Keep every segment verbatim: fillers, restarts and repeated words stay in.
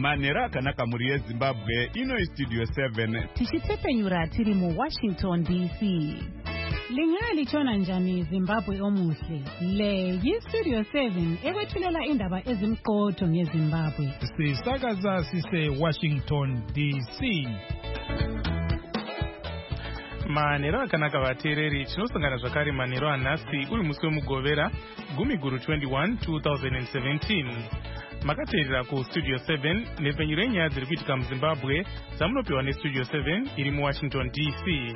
manhero akanaka mhuri yezimbabwe. Ino istudio seven tichitsepenyura tiri muwashington D C. Lingalitshona njani Zimbabwe omuhle? Le yistudio seven ekwethulela indaba ezimqotho ngeZimbabwe. Sisakaza sise Washington D C. Manhero akanaka vateereri, tinosangana zvakare manhero anhasi uri musi wemugovera gumi guru twenty-one twenty seventeen. Makateerera ku studio seven nepfenyu renyaya dziri kuitika muZimbabwe dzamunopiwa nestudio seven iri muWashington D C.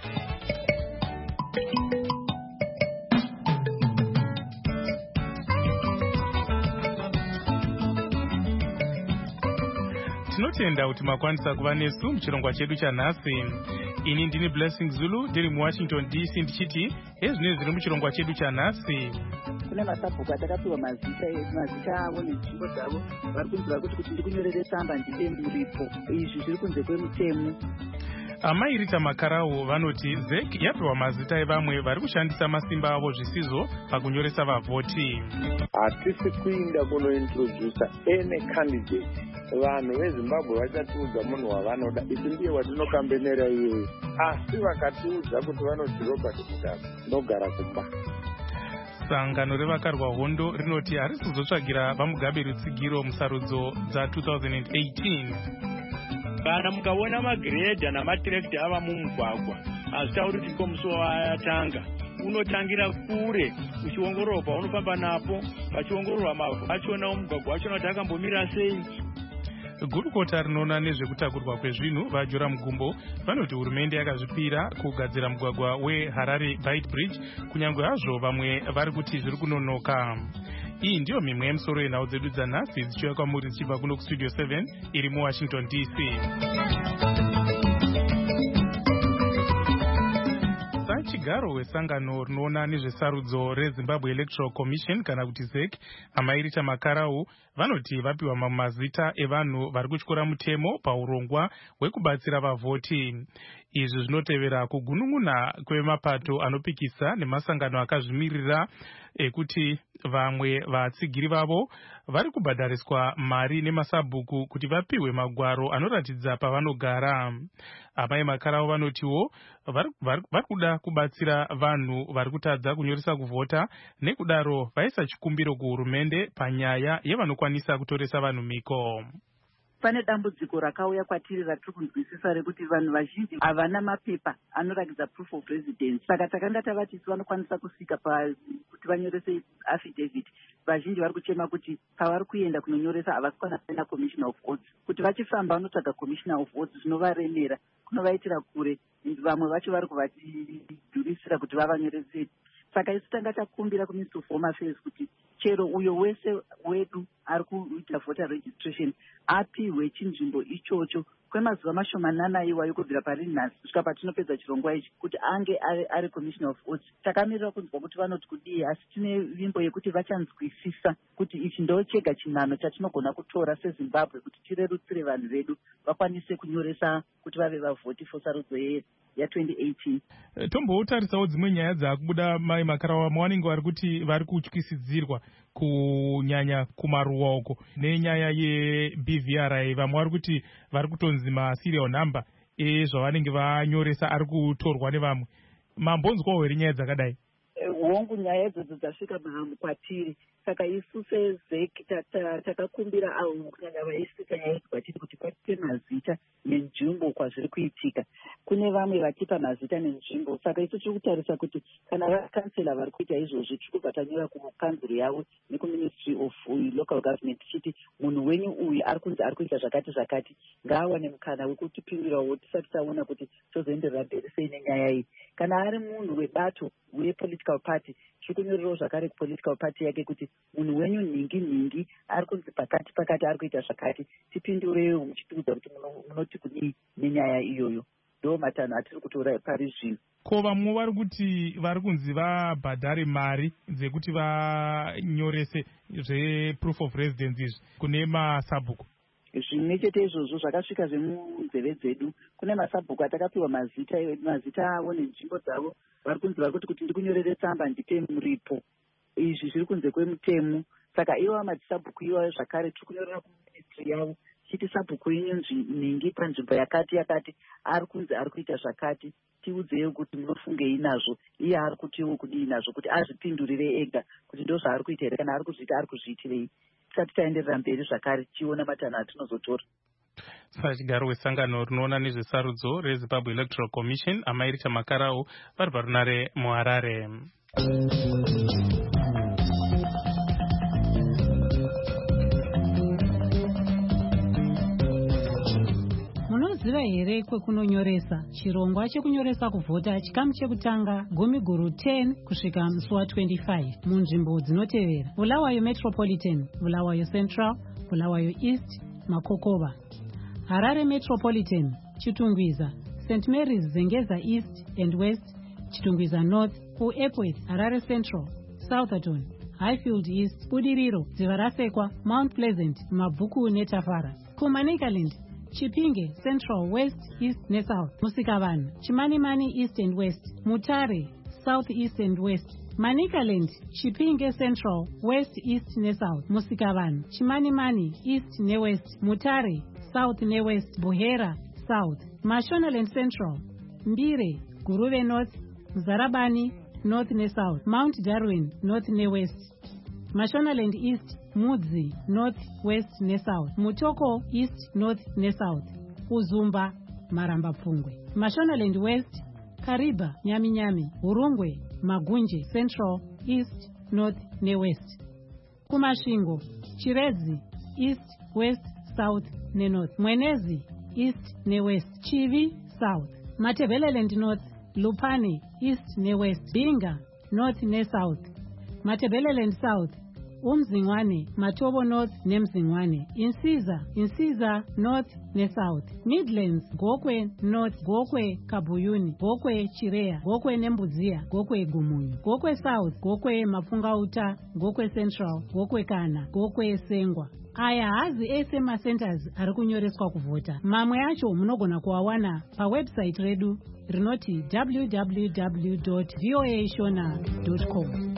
Tinotenda kuti makwanisa kuva nesu muchirongwa chedu chanhasi. Ini ndini Blessing Zulu ndiri muWashington D C ndichiti ezvinezvi zviri muchirongwa chedu chanhasi. Kune masabhuku atakapiwa mazita mazita avo nenzvimbo dzavo vari kunzwa kuti kuti ndikunyorere tsamba ndipe muripo. Izvi zviri kunze kwemutemo. Amai Rita Makarau vanoti Z E C yapiwa mazita evamwe vari kushandisa masimba avo zvisizvo pakunyoresa vavhoti. Hatisi kuinda kunointrodusa ene candidate. Vanhu veZimbabwe vachatiudza munhu wavanoda, isi ndiye watinokambenera iyeyo. Asi vakatiudza kuti vanoti Robert Mugabe, ndogara kumba. Sangano revakarwa hondo rinoti harisi kuzotsvagira vaMugabe rutsigiro musarudzo dza-twenty eighteen. Kana mukaona magiredha namatirekta ava mumugwagwa, hazitauri kuti komusuwo wayatanga. Unotangira kure uchiongororwa unofamba napo, pachiongororwa mavhu achona omugwagwa achona kuti akambomira sei. Gurukota rinoona nezvekutakurwa kwezvinhu vaJora Mugumbo vanoti hurumende yakazvipira kugadzira mugwagwa weHarare Bite Bridge kunyange hazvo vamwe vari kuti zviri kunonoka. Iyi ndiyo mimwe yemisoro yenhau dzedu dzanhasi dzichiuya kwamuri dzichibva kuno kustudio seven iri muWashington D C. Chigaro wesangano rinoona nezvesarudzo reZimbabwe Electoral Commission kana kuti Z E C Amai Rita Makarau vanoti vapiwa mazita evanhu vari kutyora mutemo paurongwa hwekubatsira vavhoti. Izvi zvinotevera kugunun'una kwemapato anopikisa nemasangano akazvimirira ekuti vamwe vatsigiri vavo vari kubhadhariswa mari nemasabhuku kuti vapiwe magwaro anoratidza pavanogara. Amai Makarau vanotiwo vari kuda kubatsira vanhu vari kutadza kunyoresa kuvhota, nekudaro vaisa chikumbiro kuhurumende panyaya yevanokwanisa kutoresa vanhu miko. Pane dambudziko rakauya kwatiri ratiri kunzwisisa rekuti vanhu vazhinji havana mapepa anoratidza proof of residence. Saka takanga tavati vanokwanisa kusvika kuti vanyorese affidavit. Vazhinji vari kuchema kuti pavari kuenda kunonyoresa havasi kwanisa na commissioner of oaths. Kuti vachifamba vanotsvaga commissioner of oaths zvinovaremera, kunovaitira kure. Vamwe vacho vari kuvatidhurisira kuti vavanyorese. Saka isu tanga takumbira kuMinister of Home Affairs kuti chero uyo wese wedu ari kuita voter registration apiwe chinzvimbo ichocho kwemazuva mashomanana iwayo kubvira pari nhasi kusvika patinopedza chirongwa ichi kuti ange ari, ari commissioner of oaths. Takamirira kunzwa kuti vanoti kudii, asi tine vimbo yekuti vachanzwisisa kuti ichi ndo chega chinhano chatinogona kutora seZimbabwe kuti tirerutsire vanhu vedu vakwanise kunyoresa kuti vave vavhoti fosarudzo ya-twenty eighteen. Tombotarisawo dzimwe nyaya dzakubuda Mai Makarau mawanenge vari kuti vari kutyisidzirwa kunyanya kumaruwa uko nenyaya ye-B V R I. Vamwe vari kuti vari kutonzi ma-serial number ezvavanenge vanyoresa ari kutorwa nevamwe. Mambonzwawo here nyaya dzakadai? Hongu nyaya idzodzo dzasvika mahamu kwatiri. Saka isu seZ E C takakumbira avo kunyanya vaisika nyaya idzi kwatiri kuti patipe mazita nenzvimbo kwazviri kuitika. Kune vamwe vachipa mazita nenzvimbo. Saka isu tiri kutarisa kuti kana vakansela vari kuita izvozvi tiri kubva tanyora kukanzuro yavo nekuministry of local government tichiti munhu wenyu uyu ari kunzi ari kuita zvakati zvakati ngaawane mukana wekutipindurawo tisati taona kuti tozoenderera mberi sei nenyaya iyi. Kana ari munhu webato wepolitical party tiri kunyorerawo zvakare kupolitical party yake kuti munhu wenyu nhingi nhingi ari kunzi pakati pakati ari kuita zvakati, tipindurewo muchitiudza kuti munoti kudii nenyaya iyoyo. Ndo matanho atiri kutora pari zvino. Ko vamwe vari kuti vari kunzi vabhadhare mari dzekuti vanyorese zveproof of residence izvi kune masabhuku? Zvimwe chete izvozvo zvakasvika zvemunzeve dzedu. Kune masabhuku atakapiwa mazita mazita avo nenzvimbo dzavo, vari kunzi vari kuti kuti ndikunyorere tsamba ndipe muripo. Izvi zviri kunze kwemutemo. Saka ivo matisabhuku iwayo zvakare tiri kunyorera kuministry yavo tichiti sabhuku inzvi nhingi panzvimbo yakati yakati ari kunzi ari kuita zvakati, tiudzei kuti munofungei nazvo, iye ari kutiwo kudii nazvo, kuti azvipindurire ega kuti ndo zvaari kuita here, kana ari kuzviita ari kuzviitirei. Tisati taenderera mberi zvakare tichiona matanho atinozotora. Sachigaro wesangano rinoona nezvesarudzo reZimbabwe Electoral Commission Amai Richard Makarau vari parunare muHarare. Munoziva here kwekunonyoresa? Chirongwa chekunyoresa kuvhota chikamu chekutanga gumi guru ten kusvika musi wa twenty-five munzvimbo dzinotevera: Bulawayo Metropolitan, Bulawayo Central, Bulawayo East, Makokova. Harare Metropolitan, Chitungwiza, Saint Mary's Zengeza East and West, Chitungwiza North, kuEpworth, Harare Central, Southerton, Highfield East, Budiriro, Dzivarasekwa, Mount Pleasant, Mabvuku neTafara. kuManicaland, Chipinge Central, West, East neSouth, Musikavanhu, Chimanimani East and West, Mutare South, East and West. Manicaland, Chipinge Central, West, East neSouth, Musikavanhu, Chimanimani East neWest, Mutare South neWest, Buhera South. Mashonaland Central, Mbire, Guruve North, Zarabani North neSouth, Mount Darwin North neWest. Mashonaland East, Mudzi North West neSouth, Mutoko East North neSouth, Uzumba Maramba Pungwe. Mashonaland West, Kariba Nyami-Nyami, Urungwe Magunje Central, East North neWest. Kumashingo, Chirezi East West South neNorth, Mwenezi East neWest, Chivi South. Matebeleland North, Lupane East neWest, Binga North neSouth. Matebeleland South, Umzingwane, Matobo North neMzingwane. Insiza, Insiza North neSouth. Midlands, Gokwe North, Gokwe Kabuyuni, Gokwe Chirea, Gokwe Nembuzia, Gokwe Gumunyu. Gokwe South, Gokwe Mapungauta, Gokwe Central, Gokwe Kana, Gokwe Sengwa. Aya hazi ese macenters ari kunyoreswa kuvhota. Mamwe acho munogona kuawana pawebsite redu rinoti w w w dot voa shona dot com.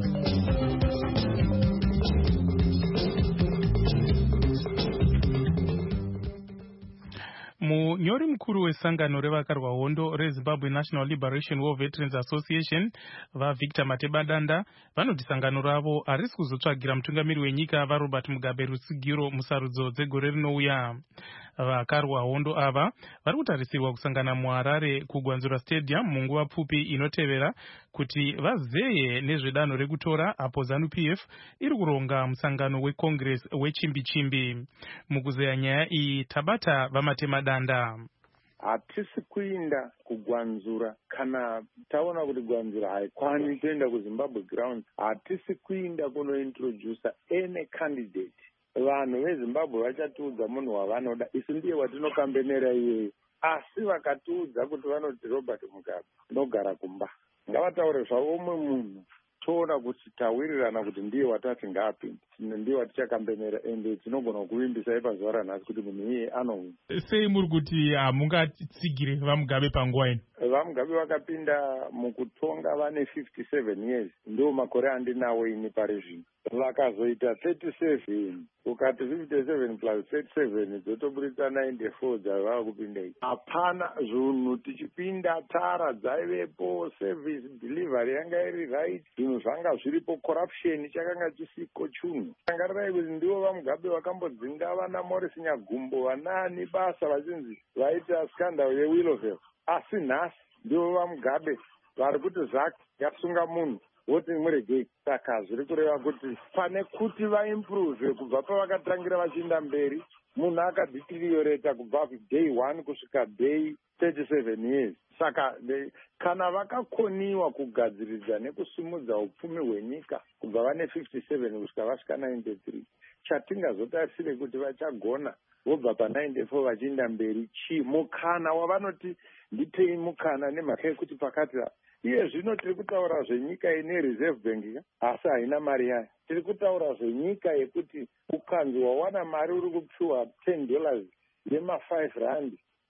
Munyori mukuru wesangano revakarwa hondo reZimbabwe National Liberation War Veterans Association vaVictor Matebadanda vanoti sangano ravo harisi kuzotsvagira mutungamiri wenyika vaRobert Mugabe rusigiro musarudzo dzegore rinouya. Vakarwa hondo ava vari kutarisirwa kusangana muHarare kuGwanzura Stadium munguva pfupi inotevera kuti vazeye nezvedanho rekutora apo ZANU-P F iri kuronga musangano weCongress wechimbi-chimbi. Mukuzeya nyaya iyi tabata vaMatemadanda. Hatisi kuinda kuGwanzura kana taona kuti Gwanzura haikwani toenda kuZimbabwe ground. Hatisi kuinda kunointroduce any candidate. Vanhu veZimbabwe vachatiudza munhu wavanoda, isi ndiye watinokambenera iyeyo. Asi vakatiudza kuti vanoti Robert Mugabe nogara kumba, ngavataure zvavo umwe munhu toona kuti tawirirana kuti ndiye watati ngaapinde, ndiye watichakambenera, ende tinogona kuvimbisa pazuva ranhasi kuti munhu iye anowina. Sei muri kuti hamungatsigire vaMugabe panguva ino? VaMugabe vakapinda mukutonga vane fifty-seven years, ndo makore andinawo ini pari zvino. Vakazoita thirty-seven, ukati fifty-seven plus thirty-seven dzotoburitsa ninety-four dzavava kupinda iyi. Hapana zvinhu tichipinda, tara dzaivepo, service delivery yanga iri right, zvinhu zvanga zviripo, corruption chakanga chisiko chunhu. Angarirai kuti ndivo vaMugabe vakambodzinga vana Morris Nyagumbo vanani basa vachinzi vaita scandal yeWillowville. Asi nhasi ndivo vaMugabe vari kuti zake yasunga munhu woti muregei. Saka zviri kureva kuti pane kuti vaimprove kubva pavakatangira vachienda mberi, munhu akadhitirioreta kubva day one kusvika day thirty-seven years. Saka kana vakakoniwa kugadziridza nekusimudza upfumi hwenyika kubva vane fifty-seven kusvika vasvika ninety-three, chatingazotarisire kuti vachagona vobva pa-ninety-four vachienda mberi chi mukana wavanoti ndipei mukana nemhaka yekuti pakati iye zvino tiri kutaura zvenyika ine reserve bank asi haina mari yayo. Tiri kutaura zvenyika yekuti ukanzi wawana mari uri kupiwa ten dollars yema five rand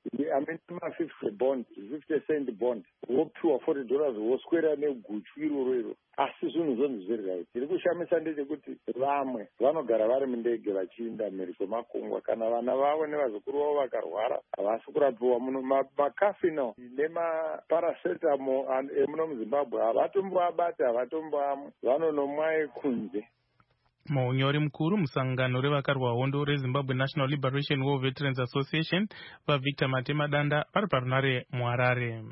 amene ma-fifty bond fifty cent bond wopiwa forty dollars woswera neguchu iroro iro. Asi zvinhu zvonzi zviri right. Tiri kushamisa ndechekuti vamwe vanogara vari mundege vachiinda mhiri kwemakungwa, kana vana vavo nevazukuru vavo vakarwara havasi kurapiwa muno. Makafino nemaparasetamo emuno muZimbabwe havatomboabata, havatomboamwa, vanonomwa kunze. Munyori mukuru musangano revakarwa hondo reZimbabwe National Liberation War Veterans Association vaVictor Matema Danda vari parunare muHarare.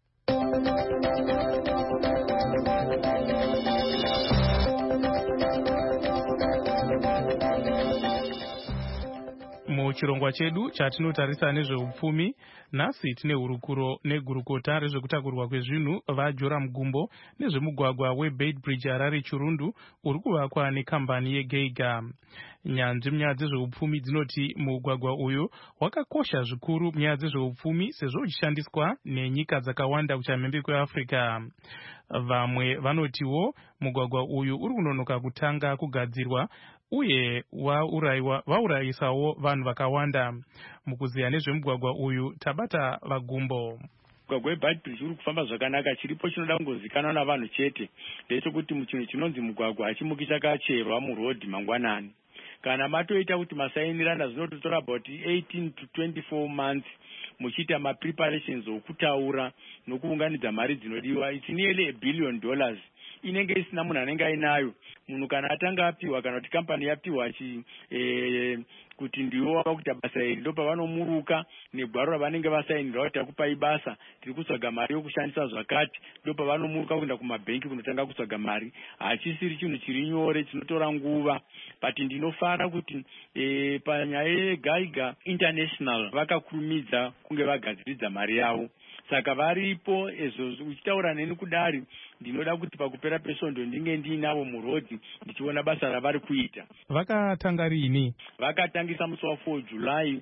Muchirongwa chedu chatinotarisa nezveupfumi, nhasi tine hurukuro negurukota rezvekutakurwa kwezvinhu vaJoram Gumbo nezvemugwagwa weBeit Bridge Harare Chirundu uri kuvakwa nekambani yeGeiga. Nyanzvi munyaya dzezveupfumi dzinoti mugwagwa uyu wakakosha zvikuru munyaya dzezveupfumi sezvo uchishandiswa nenyika dzakawanda kuchamhembe kweAfrica. Vamwe vanotiwo mugwagwa uyu uri kunonoka kutanga kugadzirwa uye vaurayisawo vanhu vakawanda. Mukuziya nezvemugwagwa uyu tabata vaGumbo. Mugwagwa weBeit Bridge uri kufamba zvakanaka. Chiripo chinoda kungozikanwa navanhu chete ndechekuti muchinhu chinonzi mugwagwa hachimuki chakacherwa murodhi mangwanani. Kana matoita kuti masainirana zvinototora about eighteen to twenty-four months muchiita mapreparations okutaura nokuunganidza mari dzinodiwa. It's nearly a billion dollars. Inenge isina munhu anenge ainayo. Munhu kana atanga apiwa kana kuti kampani yapiwa chi eh, kuti ndiwo wakakuita basa iri ndo pavanomuruka negwaro ravanenge vasainirwa kuti takupai basa tiri kutsvaga mari yokushandisa zvakati, ndo pavanomuruka kuenda kumabhenki kunotanga kutsvaga mari. Hachisiri chinhu chiri nyore, chinotora nguva. But ndinofara kuti eh, panyaya yeGeiga International vakakurumidza kunge vagadziridza mari yavo. Saka varipo ezvo uchitaura neni kudari ndinoda kuti pakupera pesvondo ndinge ndiinavo murodhi ndichiona basa ravari kuita. Vakatanga rini? Vakatangisa musi wa four July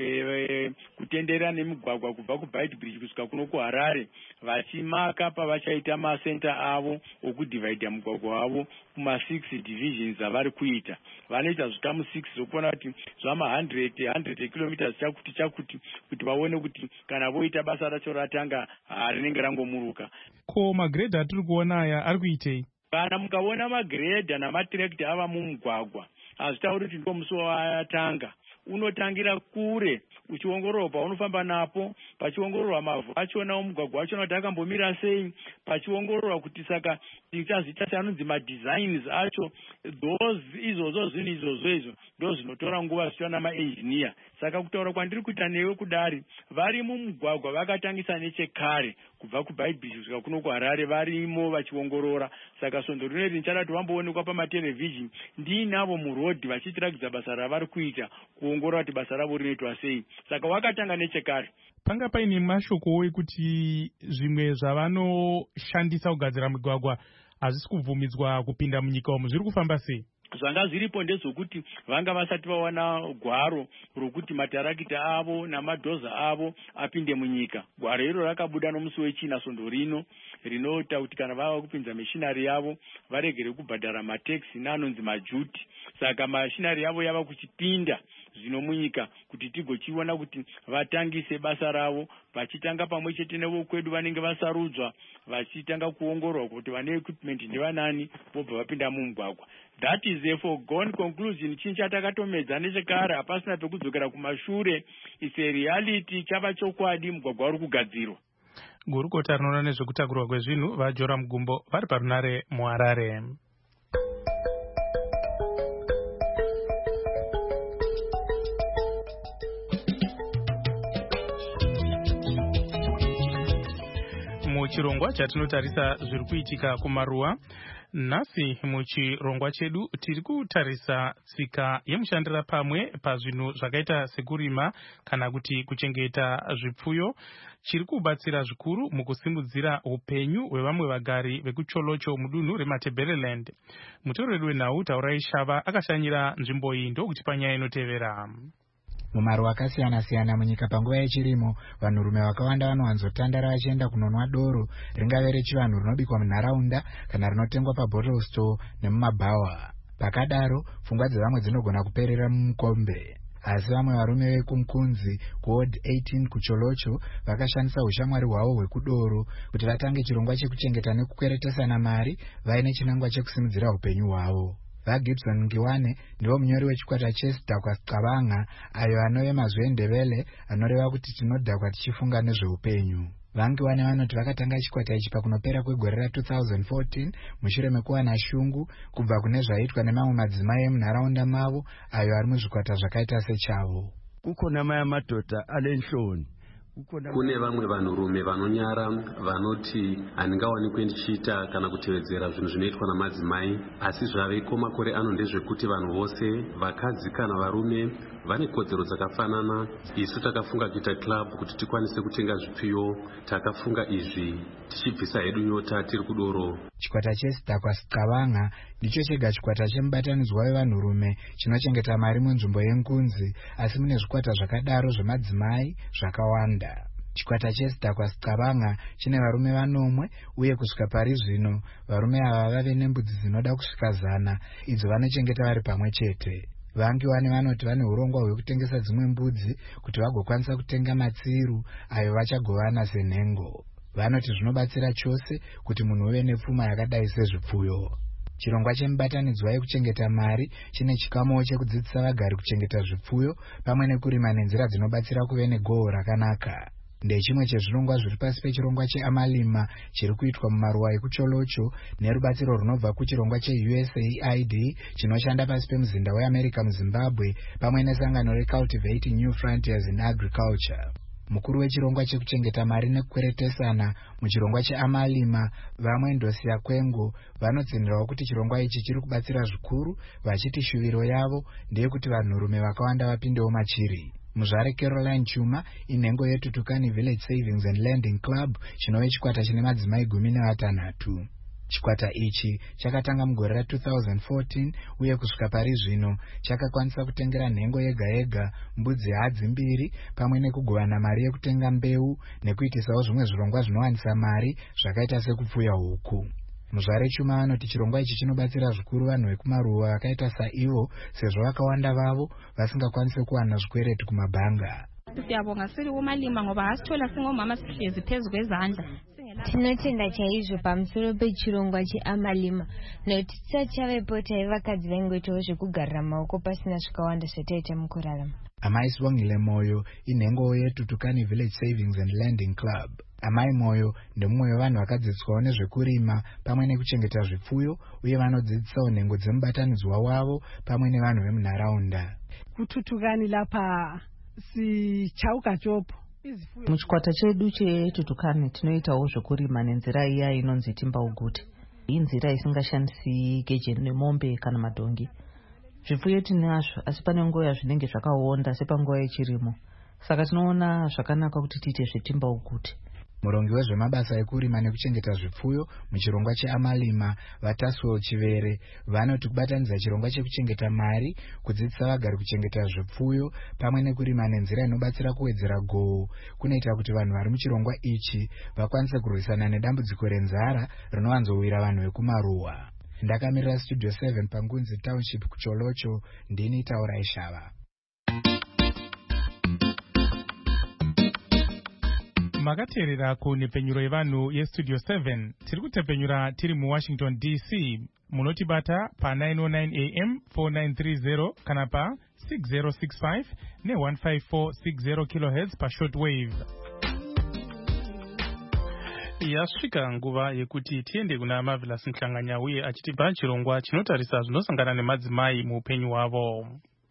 e, kutendera nemigwagwa kubva kuBeit Bridge kusvika kuno kuHarare, vachimaka pavachaita masenta avo okudivhaidha mugwagwa wavo kuma six divisions avari kuita. Vanoita zvikamu six zvokuona kuti zvama one hundred one hundred kilometers chakuti chakuti kuti vaone kuti kana voita basa racho ratanga rinenge rangomuruka. Ko magredha atiri kuona aya ari kuitei? Kana mukaona magredha namatirekta ava mumugwagwa hazvitauri kuti ndo musi watanga. Unotangira kure uchiongororwa paunofamba napo, pachiongororwa mavhu achona omugwagwa wachona kuti akambomira sei, pachiongororwa kuti saka tichazita chanonzi madesigns acho. Those izvozvo zvinhu izvozvo izvo ndo zvinotora nguva zvichiwa namaengineer. Saka kutaura kwandiri kuita newe kudari, vari mumugwagwa vakatangisa nechekare kubva kuBeit Bridge kusvika kuno kuHarare varimo vachiongorora. Saka svondo rineri richada kuti vamboonekwa pamatelevhizhini ndiinavo murodhi vachitiragidza basa ravari kuita, kuongorora kuti basa ravo rinoitwa sei. Saka wakatanga nechekare. Panga paine mashokowo ekuti zvimwe zvavanoshandisa kugadzira migwagwa hazvisi kubvumidzwa kupinda munyika umu, zviri kufamba sei? Zvanga zviripo ndezvokuti vanga vasati vawana gwaro rokuti matarakita avo namadhoza avo apinde munyika. Gwaro iro rakabuda nomusi wechina svondo rino rinoita kuti kana vava kupinza mishinari yavo varegere kubhadhara mataxi neanonzi majuti. Saka mashinari yavo yava kuchipinda zvino munyika kuti tigochiona kuti vatangise basa ravo, vachitanga pamwe chete nevokwedu vanenge vasarudzwa, vachitanga kuongororwa kuti vane equipment ndevanani vobva vapinda mumugwagwa. That is a foregone conclusion. Chinhu chatakatomedza nechekare, hapasina pekudzokera kumashure. It's a reality, chava chokwadi, mugwagwa uri kugadzirwa. Gurukota rinoona nezvekutakurwa kwezvinhu vaJoram Gumbo vari parunare muHarare. Muchirongwa chatinotarisa zviri kuitika kumaruwa, nhasi muchirongwa chedu tiri kutarisa tsika yemushandira pamwe pazvinhu zvakaita sekurima kana kuti kuchengeta zvipfuyo chiri kubatsira zvikuru mukusimudzira upenyu hwevamwe vagari vekucholocho mudunhu reMatabeleland. Mutori wedu wenhau Taurai Shava akashanyira nzvimbo iyi ndokutipa nyaya inotevera. Mumaruwa akasiyana-siyana munyika panguva yechirimo, vanhurume vakawanda vanowanzotandara vachienda kunonwa doro, ringave rechivanhu rinobikwa munharaunda kana rinotengwa pabottle store nemumabhawa. Pakadaro, pfungwa dzevamwe dzinogona kuperera mumukombe. asi vamwe varume vekumkunzi kuward eighteen kucholocho vakashandisa ushamwari hwavo hwekudoro kuti vatange chirongwa chekuchengeta nekukweretesana mari vaine chinangwa chekusimudzira upenyu hwavo. VaGibson Ngiwane ndivo munyori wechikwata chesidhakwa Qabanga, ayo anove mazwi endevele anoreva kuti tinodhakwa tichifunga nezveupenyu. VaNgiwane vanoti vakatanga chikwata ichi pakunopera kwegore ra two thousand fourteen mushure mekuwana shungu kubva kune zvaitwa nemamwe madzimai emunharaunda mavo ayo ari muzvikwata zvakaita sechavo. Kukona maya madhodha alenhloni. Kune vamwe vanhurume vanonyara vanoti handingawanikwe ndichiita kana kutevedzera zvinhu zvinoitwa namadzimai, asi zvaveko makore ano ndezvekuti vanhu vose, vakadzi kana varume, vane kodzero dzakafanana. Isu takafunga kuita club kuti tikwanise kutenga zvipfuyo, takafunga izvi tichibvisa hedu nyota tiri kudoro. Chikwata chesidhakwa Qabanga ndicho chega chikwata chemubatanidzwa wevanhurume chinochengeta mari munzvimbo yenkunzi, asi mune zvikwata zvakadaro zvemadzimai zvakawanda. Chikwata chesidhakwa Qabanga chine varume vanomwe, uye kusvika pari zvino varume ava vave nembudzi dzinoda kusvika zana idzo vanochengeta vari pamwe chete. VaNgiwane vanoti vane urongwa hwekutengesa dzimwe mbudzi kuti vagokwanisa kutenga matsiru ayo vachagovana senhengo. Vanoti zvinobatsira chose kuti munhu uve nepfuma yakadai sezvipfuyo. Chirongwa chemubatanidzwa yekuchengeta mari chine chikamowo chekudzidzisa vagari kuchengeta zvipfuyo pamwe nekurima nenzira dzinobatsira kuve negohwo rakanaka. Ndechimwe chezvirongwa zviri pasi pechirongwa cheAmalima chiri kuitwa mumaruwa ekucholocho nerubatsiro runobva kuchirongwa cheU S A I D chinoshanda pasi pemuzinda weAmerica muZimbabwe pamwe nesangano reCultivating New Frontiers in Agriculture. Mukuru wechirongwa chekuchengeta mari nekukweretesana muchirongwa cheAmalima, vamwe Ndosia Kwengo, vanotsinirawo kuti chirongwa ichi chiri kubatsira zvikuru, vachiti shuviro yavo ndeyekuti vanhurume vakawanda vapindewo machiri. Muzvare Caroline Chuma inhengo yeTutukani Village Savings and Lending Club chinove chikwata chine madzimai gumi nevatanhatu. Chikwata ichi chakatanga mugore ra two thousand fourteen uye kusvika pari zvino chakakwanisa kutengera nhengo yega yega mbudzi hadzi mbiri pamwe nekugovana mari yekutenga mbeu nekuitisawo zvimwe zvirongwa zvinowanisa mari zvakaita sekupfuya huku. Muzvare Chuma vanoti chirongwa ichi chinobatsira zvikuru vanhu vekumaruwa vakaita saivo sezvo vakawanda vavo vasingakwanisi kuwana zvikwereti kumabhanga. Siyabonga siri umalima ngoba hasithola singomama sihlezi phezu kwezandla. Tinotenda chaizvo pamusoro pechirongwa cheAmalima nokuti tisati chavepo taivakadzi vaingoitawo zvekugarira maoko pasina zvikawanda zvataita mukurarama. Amai Sibongile Moyo inhengo yeTutukani Village Savings and Lending Club. Amai Moyo ndemumwe wevanhu vakadzidziswawo nezvekurima pamwe nekuchengeta zvipfuyo uye vanodzidzisawo nhengo dzemubatanidzwa wavo pamwe nevanhu vemunharaunda. Kututukani lapha sichauka chopo. Muchikwata chedu cheTutukani tinoitawo zvekurima nenzira iya inonzi Timbauguti. Iyi nzira isingashandisi geje nemombe kana madhongi. Zvipfuyo tinazvo asi pane nguva zvinenge zvakaonda sepanguva yechirimo. Saka tinoona zvakanaka kuti tiite zveTimbauguti. Murongi wezvemabasa ekurima nekuchengeta zvipfuyo muchirongwa cheAmalima, Vatasuo Chivere, vanoti kubatanidza chirongwa chekuchengeta mari, kudzidzisa vagari kuchengeta zvipfuyo pamwe nekurima nenzira inobatsira kuwedzera gohwo kunoita kuti vanhu vari muchirongwa ichi vakwanise kurwisana nedambudziko renzara rinowanzowira vanhu vekumaruwa. Ndakamirira Studio seven Pangunzi Township kucholocho, ndini Taurai Shava. Makateerera kunepenyuro yevanhu yeStudio seven. Tiri kutepenyura tiri muWashington D C. Munotibata pa nine oh nine A M four nine three zero kana pa six zero six five ne one five four six zero kilohertz pa shortwave. Yasvika nguva yekuti tiende kuna Marvelous Mhlanganya uye achitipa chirongwa chinotarisa zvinosangana nemadzimai muupenyu hwavo.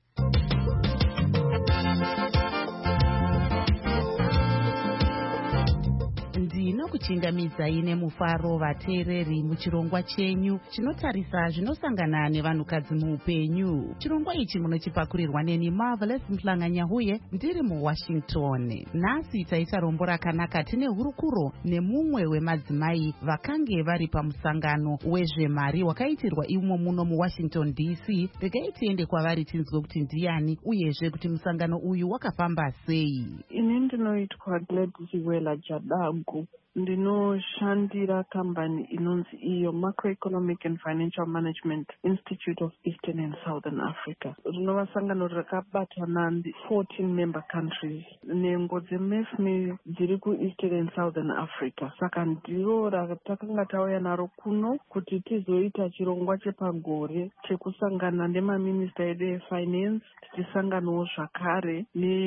Kuchingamidzai nemufaro vateereri muchirongwa chenyu chinotarisa zvinosangana nevanhukadzi muupenyu. Chirongwa ichi munochipakurirwa neni Marvelous Mhlanganya uye ndiri muWashington. Nhasi taita rombo rakanaka tine hurukuro nemumwe wemadzimai vakange vari pamusangano wezvemari wakaitirwa imo muno muWashington D C. Regai tiende kwavari tinzwe kuti ndiani uyezve kuti musangano uyu wakafamba sei. Ine ndinoitwa Gladys Wela Jadagu. ndinoshandira kambani inonzi iyo Macroeconomic and Financial Management Institute of Eastern and Southern Africa. Rinova sangano rakabatana ndi fourteen member countries. Nengo dzeM E F M I dziri kuEastern and Southern Africa. Saka ndiro ratakanga tauya naro kuno kuti tizoita chirongwa chepagore chekusangana nemaminista edu efinance, tichisanganawo zvakare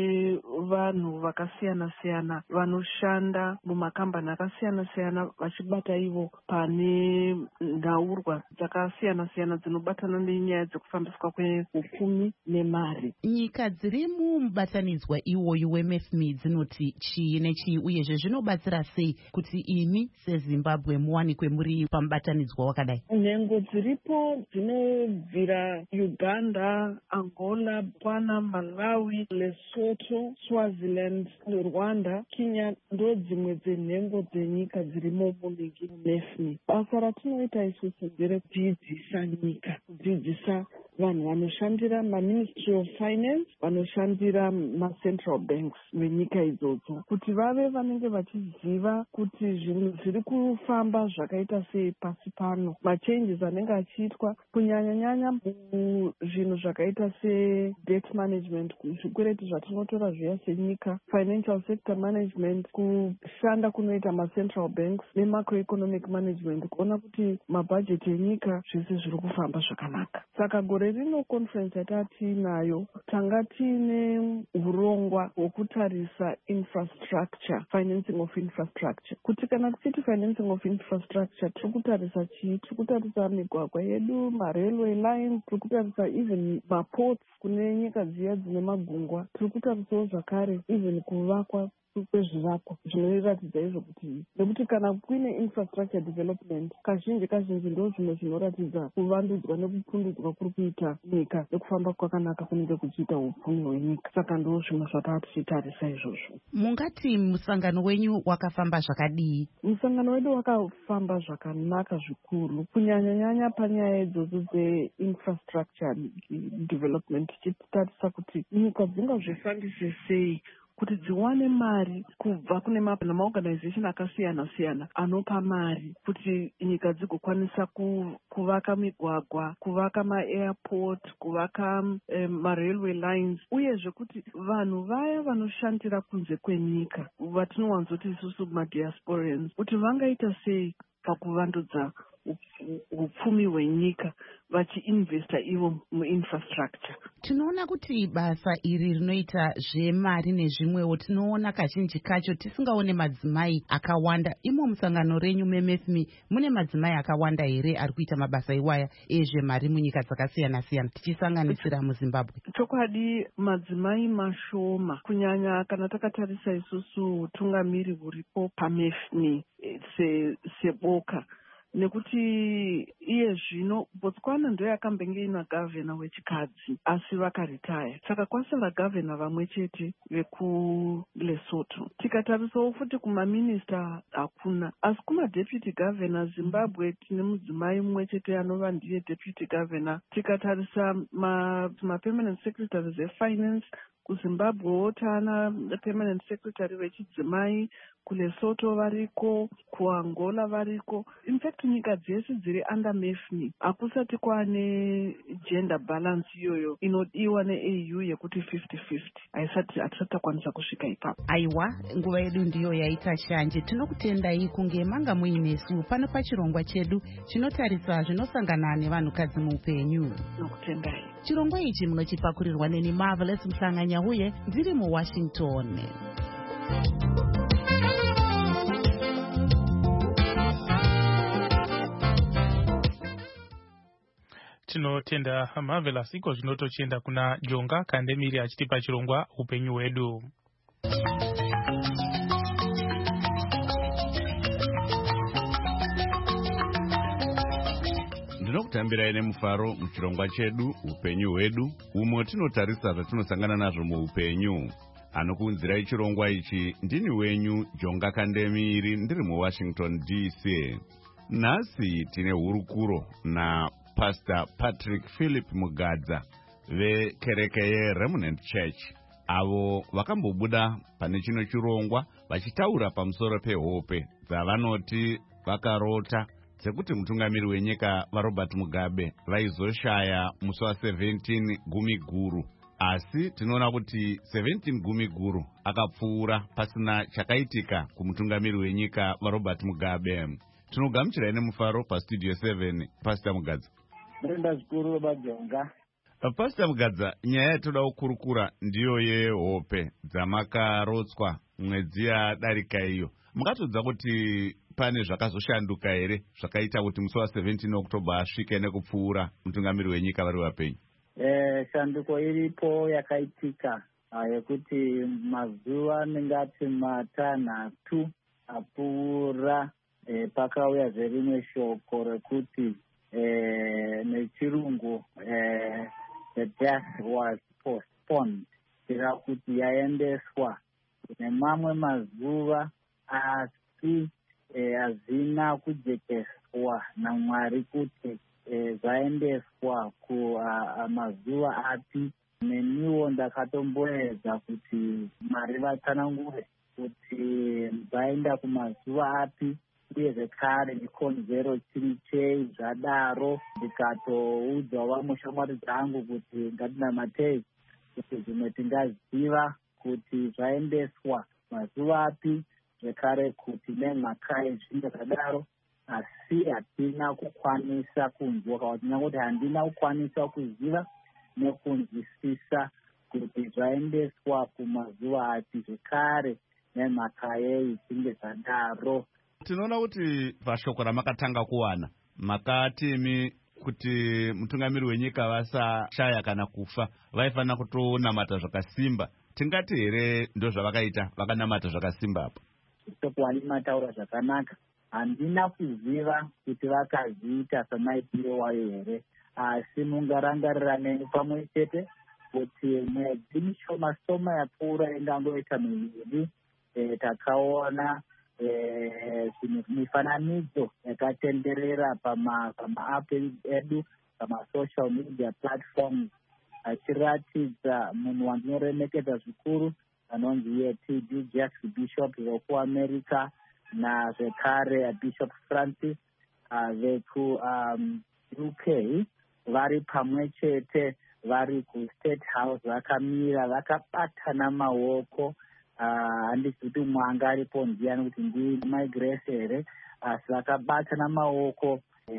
nevanhu vakasiyana-siyana vanoshanda mumakambani akasiyana-siyana vachibata ivo pane nhaurwa dzakasiyana-siyana dzinobatana nenyaya dzekufambiswa kweupfumi nemari. Nyika dziri mubatanidzwa iwoyu weM E F M I dzinoti chii nechii uyezve zvinobatsira sei kuti imi seZimbabwe muwanikwe muri pamubatanidzwa wakadai? Nhengo dziripo dzinobvira Uganda, Angola, Botswana, Malawi, Lesotho, Swaziland, Rwanda, Kenya ndo dzimwe dzenhengo dzenyika dzirimo munhingi muM E F M I. Basa ratinoita isusu nderekudzidzisa nyika, kudzidzisa vanhu vanoshandira maMinistry of Finance, vanoshandira macentral banks venyika idzodzo, kuti vave vanenge vachiziva kuti zvinhu zviri kufamba zvakaita sei pasi pano, machanges anenge achiitwa kunyanya-nyanya muzvinhu zvakaita sedebt management, zvikwereti zvatinotora zviya senyika, financial sector management, kushanda kunoita macentral banks nemacroeconomic management, kuona kuti mabhajeti enyika zvese zviri kufamba zvakanaka. Saka gore rino conference yatatiinayo tanga tiine urongwa hwokutarisa infrastructure, financing of infrastructure, kuti kana tichiti financing of infrastructure tiri kutarisa chii? Tiri kutarisa migwagwa yedu, marailway lines, tiri kutarisa even maports kune nyika dziya dzine magungwa, tiri kutarisawo zvakare even kuvakwa kwezvivakwa zvinoratidza izvo kuti nekuti kana kuine infrastructure development kazhinji kazhinji ndo zvimwe zvinoratidza kuvandudzwa nekupundudzwa kuri kuita nyika nekufamba kwakanaka kunenge kuchiita upfumi hwenyika. Saka ndo zvimwe zvataa tichitarisa izvozvo. Mungati musangano wenyu wakafamba zvakadii? Musangano wedu wakafamba zvakanaka zvikuru, kunyanya-nyanya panyaya idzodzo dzeinfrastructure development, tichitarisa kuti nyika dzingazvifambise sei kuti dziwane mari kubva kune maorganization akasiyana-siyana anopa mari kuti nyika dzigokwanisa kuvaka migwagwa, kuvaka maairport, kuvaka um, marailway lines, uyezve kuti vanhu vaya vanoshandira kunze kwenyika vatinowanzoti isusu madiasporans kuti vangaita sei pakuvandudza upfumi hwenyika vachiinvesta ivo muinfrastructure. Tinoona kuti basa iri rinoita zvemari nezvimwewo tinoona kazhinji kacho tisingaone madzimai akawanda. Imo musangano renyu meM E F M I mune madzimai akawanda here ari kuita mabasa iwaya ezvemari munyika dzakasiyana-siyana tichisanganisira muZimbabwe? Chokwadi madzimai mashoma, kunyanya kana takatarisa isusu utungamiri huripo paM E F M I se, seboka, nekuti iye zvino Botswana ndo yakambenge ina gavhena wechikadzi asi vakaritaya, saka kwasara gavhena vamwe chete vekuLesotho. Tikatarisawo futi kumaminista hakuna, asi kumadeputy gavhena Zimbabwe tine mudzimai mumwe chete anova ndiye deputy gavhena. Tikatarisa mapermanent ma secretaries efinance kuZimbabwewo tana permanent secretary vechidzimai, kuLesotho variko, kuAngola variko. In fact nyika dzese dziri under M E F M I hakusati kwane gender balance iyoyo inodiwa neA U yekuti fifty fifty, haisati hatisati takwanisa kusvika ipapo. Aiwa, nguva yedu ndiyo yaita shanje. Tinokutendai kunge manga muinesu pano pachirongwa chedu chinotarisa zvinosangana nevanhukadzi muupenyu. Tinokutendai. Chirongwa ichi munochipakurirwa neni Marvelous Mhlanga-Nyahuye ndiri muWashington. Tinotenda Marvelous. Iko zvinotochienda kuna Jonga Kandemiri achitipa chirongwa upenyu hwedu. Ndinokutambirai nemufaro muchirongwa chedu upenyu hwedu, umo tinotarisa zvatinosangana nazvo muupenyu. Anokuunzirai chirongwa ichi ndini wenyu Jonga Kandemiri ndiri muWashington D C. Nhasi tine hurukuro na Pastor Patrick Philip Mugadza vekereke yeRemnant Church, avo vakambobuda pane chino chirongwa vachitaura pamusoro pehope dzavanoti vakarota dzekuti mutungamiri wenyika vaRobert Mugabe vaizoshaya musi wa17 gumi guru, asi tinoona kuti seventeen gumi guru akapfuura pasina chakaitika kumutungamiri wenyika vaRobert Mugabe. Tinogamuchirai nemufaro pastudio seven, Pastor Mugadza. Brenda zvikuru bajonga. Pastor Mugadza, nyaya yatoda kukurukura ndiyo yehope dzamakarotswa mwedzi yadarika iyo. Mukatodza kuti pane zvakazoshanduka here zvakaita kuti musi wa17 October asvike nekupfuura mutungamiri wenyika vari vapenyu? Eh, shanduko iripo yakaitika yekuti mazuva ningati matanhatu apfuura eh, pakauya zverimwe shoko rekuti eh, nechirungu eh, the death was postponed, ira kuti yaendeswa kune mamwe mazuva asi hazina eh, kujekeswa naMwari kuti eh, zvaendeswa kumazuva api. Neniwo ndakatomboedza kuti Mwari vatsanangure kuti vaenda kumazuva api uye zvekare chikonzero chiri chei. Zvadaro ndikatoudza vamushamwari dzangu kuti ngatinamatei kuti zvimwe tingaziva kuti zvaendeswa mazuva api, zvekare kuti nemhaka yezvinhu zvadaro, asi hatina kukwanisa kunzwa kana kuti nyange kuti handina kukwanisa kuziva nekunzwisisa kuti zvaendeswa kumazuva api, zvekare nemhaka yei zvinge zvadaro. Tinoona kuti pashoko ramakatanga kuwana makatimi kuti mutungamiri wenyika vasashaya kana kufa vaifanira kutonamata zvakasimba. Tingati here ndo zvavakaita, vakanamata zvakasimba apo? Sokuwani mataura zvakanaka. Handina kuziva kuti vakazviita samaitire wayo here, asi mungarangarira neni pamwe chete kuti mwedzi mishoma soma yapfuura ingangoita miviri e, takaona e, mifananidzo yakatenderera pama pama-app edu, pama-social media platforms, achiratidza munhu wandinoremekedza zvikuru anonzi ye T D Jakes Bishop wekuAmerica nazvekare Bishop Francis uh, veku um, U K vari pamwe chete vari kuState House vakamira vakabatana maoko. Handisi kuti mwanga aripo ndiyani kuti ndii My Grace here, asi vakabatana maoko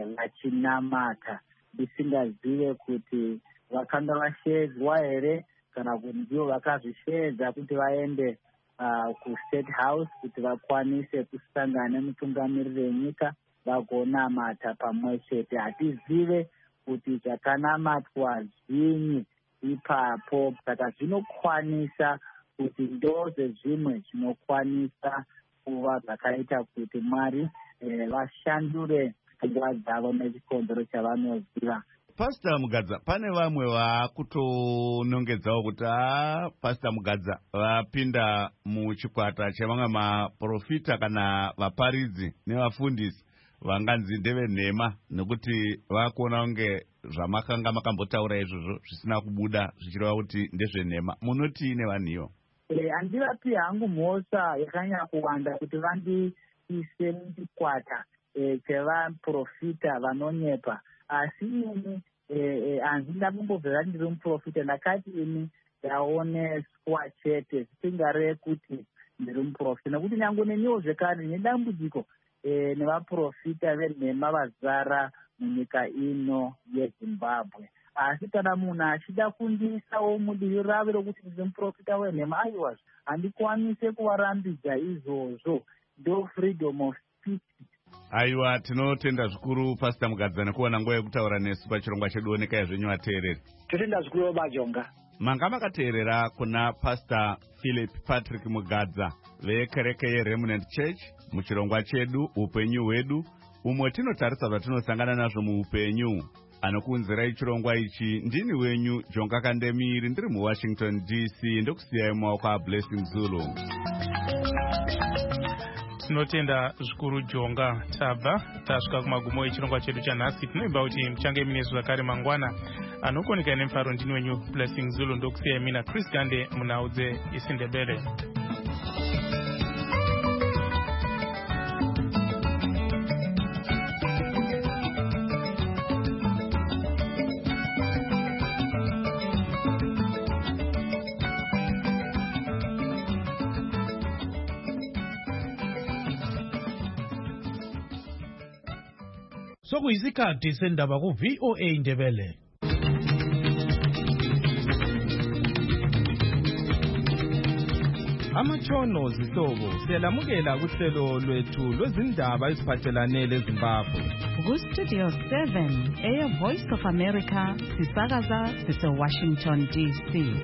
vachinamata ndisingazive kuti vakanga vashedzwa here kana kuti ndivo vakazvisvedza kuti vaende uh, kuState House kuti vakwanise kusangana nemutungamiriri wenyika vagonamata pamwe chete. Hatizive kuti zvakanamatwa zvinyi ipapo, saka zvinokwanisa kuti ndoze zvimwe zvinokwanisa kuva zvakaita kuti Mwari eh, vashandure pfungwa dzavo nechikonzero chavanoziva. Pastor Mugadza, pane vamwe vakutonongedzawo kuti a Pastor Mugadza vapinda muchikwata chevamwe maprofita kana vaparidzi nevafundisi vanganzi ndevenhema, nekuti vakuona kunge zvamakanga makambotaura izvozvo zvisina kubuda zvichireva kuti ndezvenhema. Munoti nevanhiyo? Handivapi e, hangu mhosva yakanyanya kuwanda kuti vandiise muchikwata e, chevaprofita vanonyepa, asi ini hanzi e, ndakumbobvira ndiri muprofita. Ndakati ini ndaoneswa chete zvisingareve kuti ndiri muprofita, nekuti nyange neniwo zvekare nedambudziko e, nevaprofita venhema vazara munyika ino yeZimbabwe. Asi kana munhu achida kundiisawo mudivi rave rokuti ndiri muprofita wenhema, aiwa handikwanise kuvarambidza izvozvo. Ndo freedom of speech. Aiwa, tinotenda zvikuru Pastor Mugadza nekuwana nguva yekutaura nesu pachirongwa chedu Onekai zvenyu vateereri. Totenda zvikuru bajonga. Manga makateerera kuna Pastor Philip Patrick Mugadza vekereke yeRemnant Church muchirongwa chedu Upenyu hwedu, umwe tinotarisa zvatinosangana nazvo muupenyu. Anokuunzirai chirongwa ichi ndini wenyu Jonga Kandemiri, ndiri muWashington D C. Ndokusiyai mumaoko aBlessing Zulu. Tinotenda zvikuru Jonga. Tabva tasvika kumagumo echirongwa chedu chanhasi. Tinoimba kuti muchange mine zvakare mangwana. Anokoneka nemufaro ndini wenyu Blessing Zulu. Ndokusiyai mina Chris Gande munhau dzeIsindebele. Sokuyisikhathi sendaba ku V O A Ndebele. Amatshono zihlobo siyalamukela kuhlelo lwethu lwezindaba eziphathelane leZimbabwe. Ku-Studio seven, Air Voice of America, sisakaza sise-Washington D C.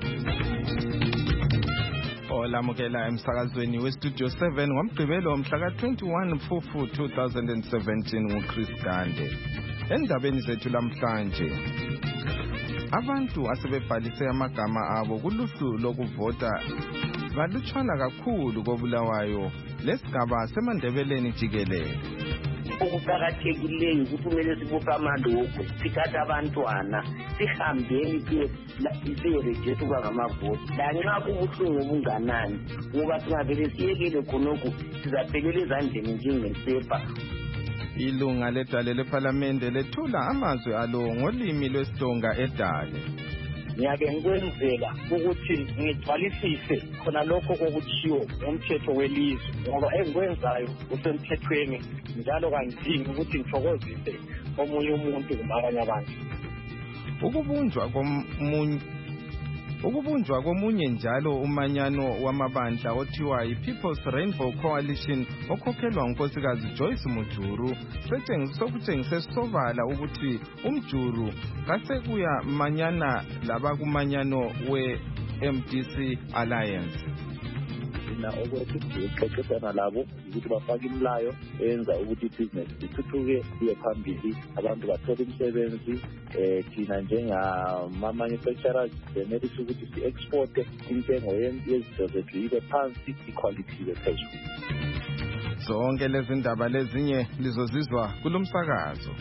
Olamukela emsakazweni we-Studio seven ngomgqibelo mhla ka-twenty-one Mfumfu two thousand seventeen nguChris Gande. Endabeni zethu lamhlanje, abantu asebebhalise amagama abo kuluhlu lokuvota balutshwana kakhulu koBulawayo lesigaba seMandebeleni jikelele. Okuqakathekileyo ukuthi kumele sibophe amalokho sikhathe abantwana sihambeni siyerejister ukuba ngamavoti lanxa kubuhlungu obunganani ngoba singavele siyekele khonokho sizaphelela ezandleni njengesepa. Ilunga ledale lephalamende lethula amazwi alo ngolimi lwesitsonga edale. Ngiyake ngikwenzela ukuthi ngigcwalisise khona lokho okuchiwo ngomthetho welizwe ngoba engikwenzayo usemthethweni njalo kangidingi ukuthi ngithokozise omunye umuntu kumabanye abantu. Ukubunjwa komunye Ukubunjwa komunye njalo umanyano wamabandla othiwa yi-People's Rainbow Coalition okhokhelwa ngunkosikazi Joyce Mujuru sokutshengise sobala ukuthi umjuru kasekuya manyana laba kumanyano we-M D C Alliance. Thina okwethu sixoxisana labo ukuthi bafake imlayo enza ukuthi ibhizinesi ithuthuke iye phambili, abantu bathole imisebenzi. Eh thina njengama-manufacturers senelisa ukuthi si-exporte intengo yezinto zethu ibe phansi, iquality ibe phezulu. Zonke lezi ndaba lezinye lizozizwa kulo msakazo.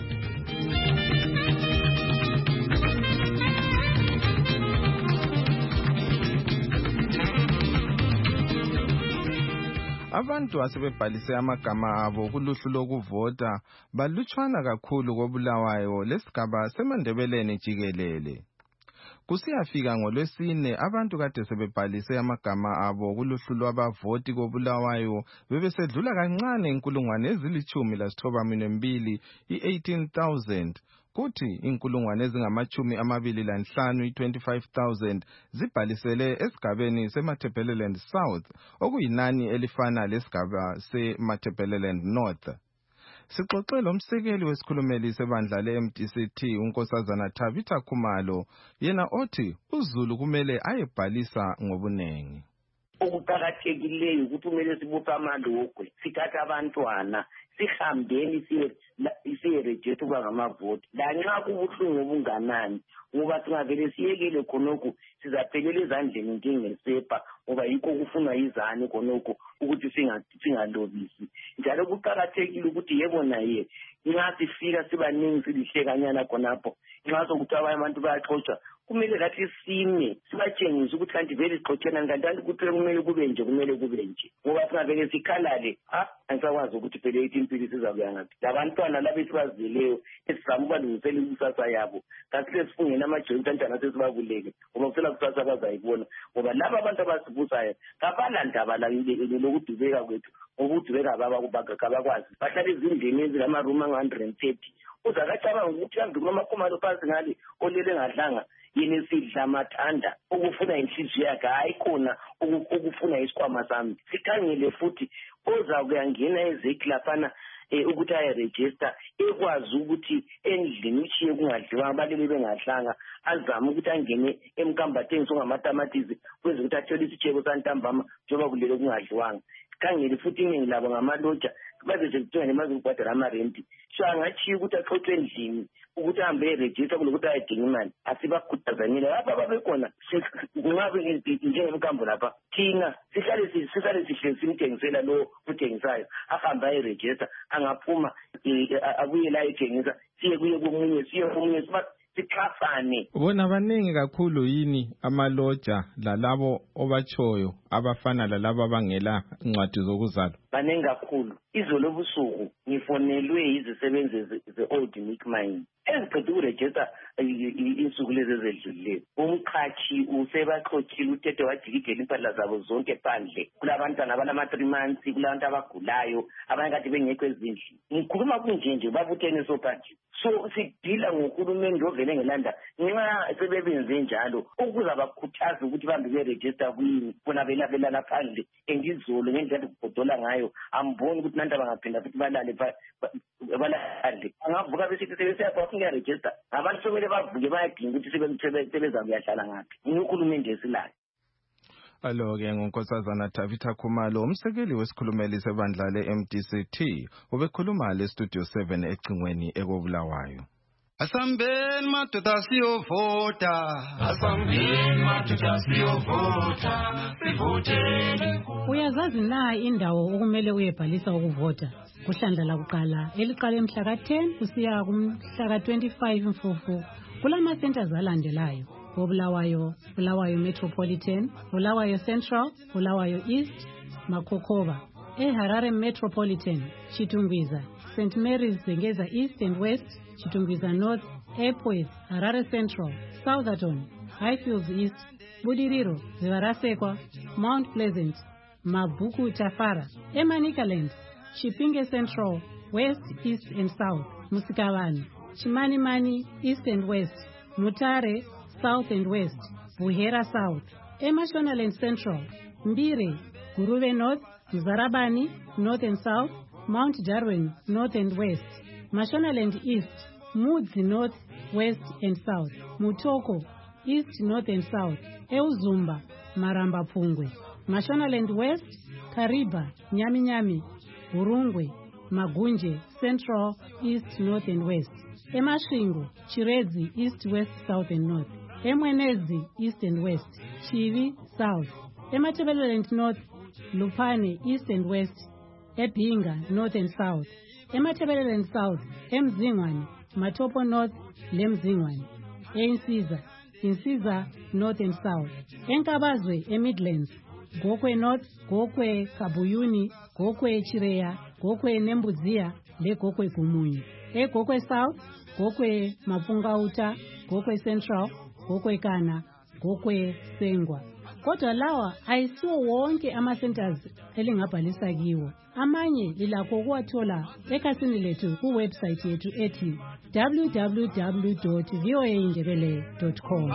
Abantu asebebhalise amagama abo kuluhlu lokuvota balutshwana kakhulu koBulawayo lesigaba seMandebeleni jikelele. Kusiyafika ngoLwesine abantu kade sebebhalise amagama abo kuluhlu lwabavoti koBulawayo bebesedlula kancane inkulungwane ezilithumi lasithoba mbili i-eighteen thousand. Kuthi inkulungwane ezingamachumi amabili lanhlanu i-twenty-five thousand zibhalisele esigabeni seMatabeleland South okuyinani elifana lesigaba seMatabeleland North. Sixoxe lomsekeli wesikhulumeli sebandla le-M D C T unkosazana Tabitha Khumalo yena othi uZulu kumele ayebhalisa ngobunengi. Okuqakathekileyo ukuthi kumele sibophe amalokho sikhathe abantwana sihambeni siyerejister ukuba ngamavoti lanxa kubuhlungu obunganani ngoba singavele siyekele khonokho sizaphelela ezandleni njengesepa ngoba yikho kufunwa yizane khonokho ukuthi singalobisi. Njalo kuqakathekile ukuthi yebo naye nxa sifika sibaningi silihlekanyana khonapho nxa sokuthi abanye abantu bayaxotsha kumele kathi sime sibatshengise ukuthi kanti vele ixotshelani kanti kanti ukuthi kumele kube nje kumele kube nje ngoba singavele sikhalale ha angisakwazi ukuthi phela ithi impilo sizakuya ngaphi. Labantwana laba esibazeleyo esizama ubalungisela ikusasa yabo kasile sifungeni amajoyi kantana sesibabuleke ngoba kusela kusasa bazayibona ngoba laba abantu abasibusayo kabalandaba lokudubeka kwethu ngokudubeka abakwazi bahlala ezindlini ezingama-room angu-one hundred and thirty. Uzakacabanga ukuthi angima amakhomalo phansi ngale olele ngadlanga yini sidla mathanda ukufuna inhliziyo yakhe hayi khona ukufuna isikhwama sami. Sikhangele futhi oza kuyangena ezeki laphana ukuthi ayeregister ekwazi ukuthi endlini ishiye kungadliwa abalele bengadlanga azama ukuthi angene emkambatheni songamatamatisi kwenza ukuthi athole isitshebo santambama njengoba kulele kungadliwanga. Sikhangele futhi iningi labo ngamaloja baze sekuthiwa nemaze ukubhadala amarenti so angachiya ukuthi axoxwe endlini ukuthi ahambe eregister kulokuthi ayedinga imali asibakhutazanile lapha babekhona kungabe njengemkambo lapha thina sihlale sihlale sihle simthengisela lo uthengisayo ahambe ayeregister angaphuma abuye la ethengisa siye kuye komunye siye komunye sixhasane. Bona baningi kakhulu yini amaloja lalabo obachoyo abafana lalabo abangela incwadi zokuzalwa? baningi kakhulu. Izolo ebusuku ngifonelwe izisebenzi ze-Old Nick Mine eziqeda ukurejista insuku lezi ezedlulileyo. Umqhashi usebaxothile uthethe wajikijela impahla zabo zonke phandle. Kulabantwana abalama-three months, kulabantu abagulayo, abanye kade bengekho ezindlini. Ngikhuluma kunje nje babuthene sophathi. So sidila ngohulumeni ovele ngelanda nxa sebebenze njalo ukuze bakhuthaze ukuthi bambe berejista kuyini bona belabelana phandle. Engizolo ngendlela ukubhodola ngayo amboni ukuthi nanda bangaphinda futhi balale balale. Angavuka besithi sebesiyapha ukuyarejista abantu somele bavuke bayadinga ukuthi sebeza kuyahlala ngaphi. Uhulumeni esilayo. Alo-ke ngunkosazana Tavita Khumalo, umsekeli wesikhulumeli sebandla le-M D C T, ubekhuluma le-Studio seven ecingweni ekobulawayo. Asambeni madoda siyovota, asambeni madoda siyovota, sivoteni. Uyazazi na indawo okumele uyebhalisa ukuvota? Kuhlandla lakuqala eliqala emhla ka ten kusiya kumhla ka twenty-five Mfumfu kulama centers alandelayo. Bulawayo, Bulawayo Metropolitan, Bulawayo Central, Bulawayo East, Makokova. E Harare Metropolitan, Chitungwiza, Saint Mary's Zengeza East and West, Chitungwiza North, Airport, Harare Central, Southerton, Highfields East, Budiriro, Zivarasekwa, Mount Pleasant, Mabuku Tafara, Emanikaland, Chipinge Central, West, East and South, Musikawani, Chimanimani, East and West, Mutare, South and West, Buhera South, Emashonaland Central, Mbire, Guruve North, Mzarabani, North and South, Mount Darwin, North and West, Mashonaland East, Mudzi North, West and South, Mutoko, East, North and South, Euzumba, Maramba Pungwe, Mashonaland West, Kariba, Nyami Nyami, Urungwe, Magunje, Central, East, North and West, Emashingo, Chirezi, East, West, South and North, Emwenezi, East and West, Chivi, South, Ematebeleland North, Lupane, East and West, Ebinga, North and South, Ematebeleland South, Emzingwane, Matopo North, Lemzingwane, Einsiza, Insiza, North and South, Enkabazwe, Emidlands, Gokwe North, Gokwe Kabuyuni, Gokwe Chireya, Gokwe Nembuzia, Le Gokwe Kumunyi, E Gokwe South, Gokwe Mapungauta, Gokwe Central, Gokwe Kana, Gokwe Sengwa. Kodwa lawa ayisiwo wonke ama-centers elingabhalisa kiwo. Amanye lilakho ukuwathola ekhasini lethu kuwebsite yethu ethi w w w dot v o a indebele dot com.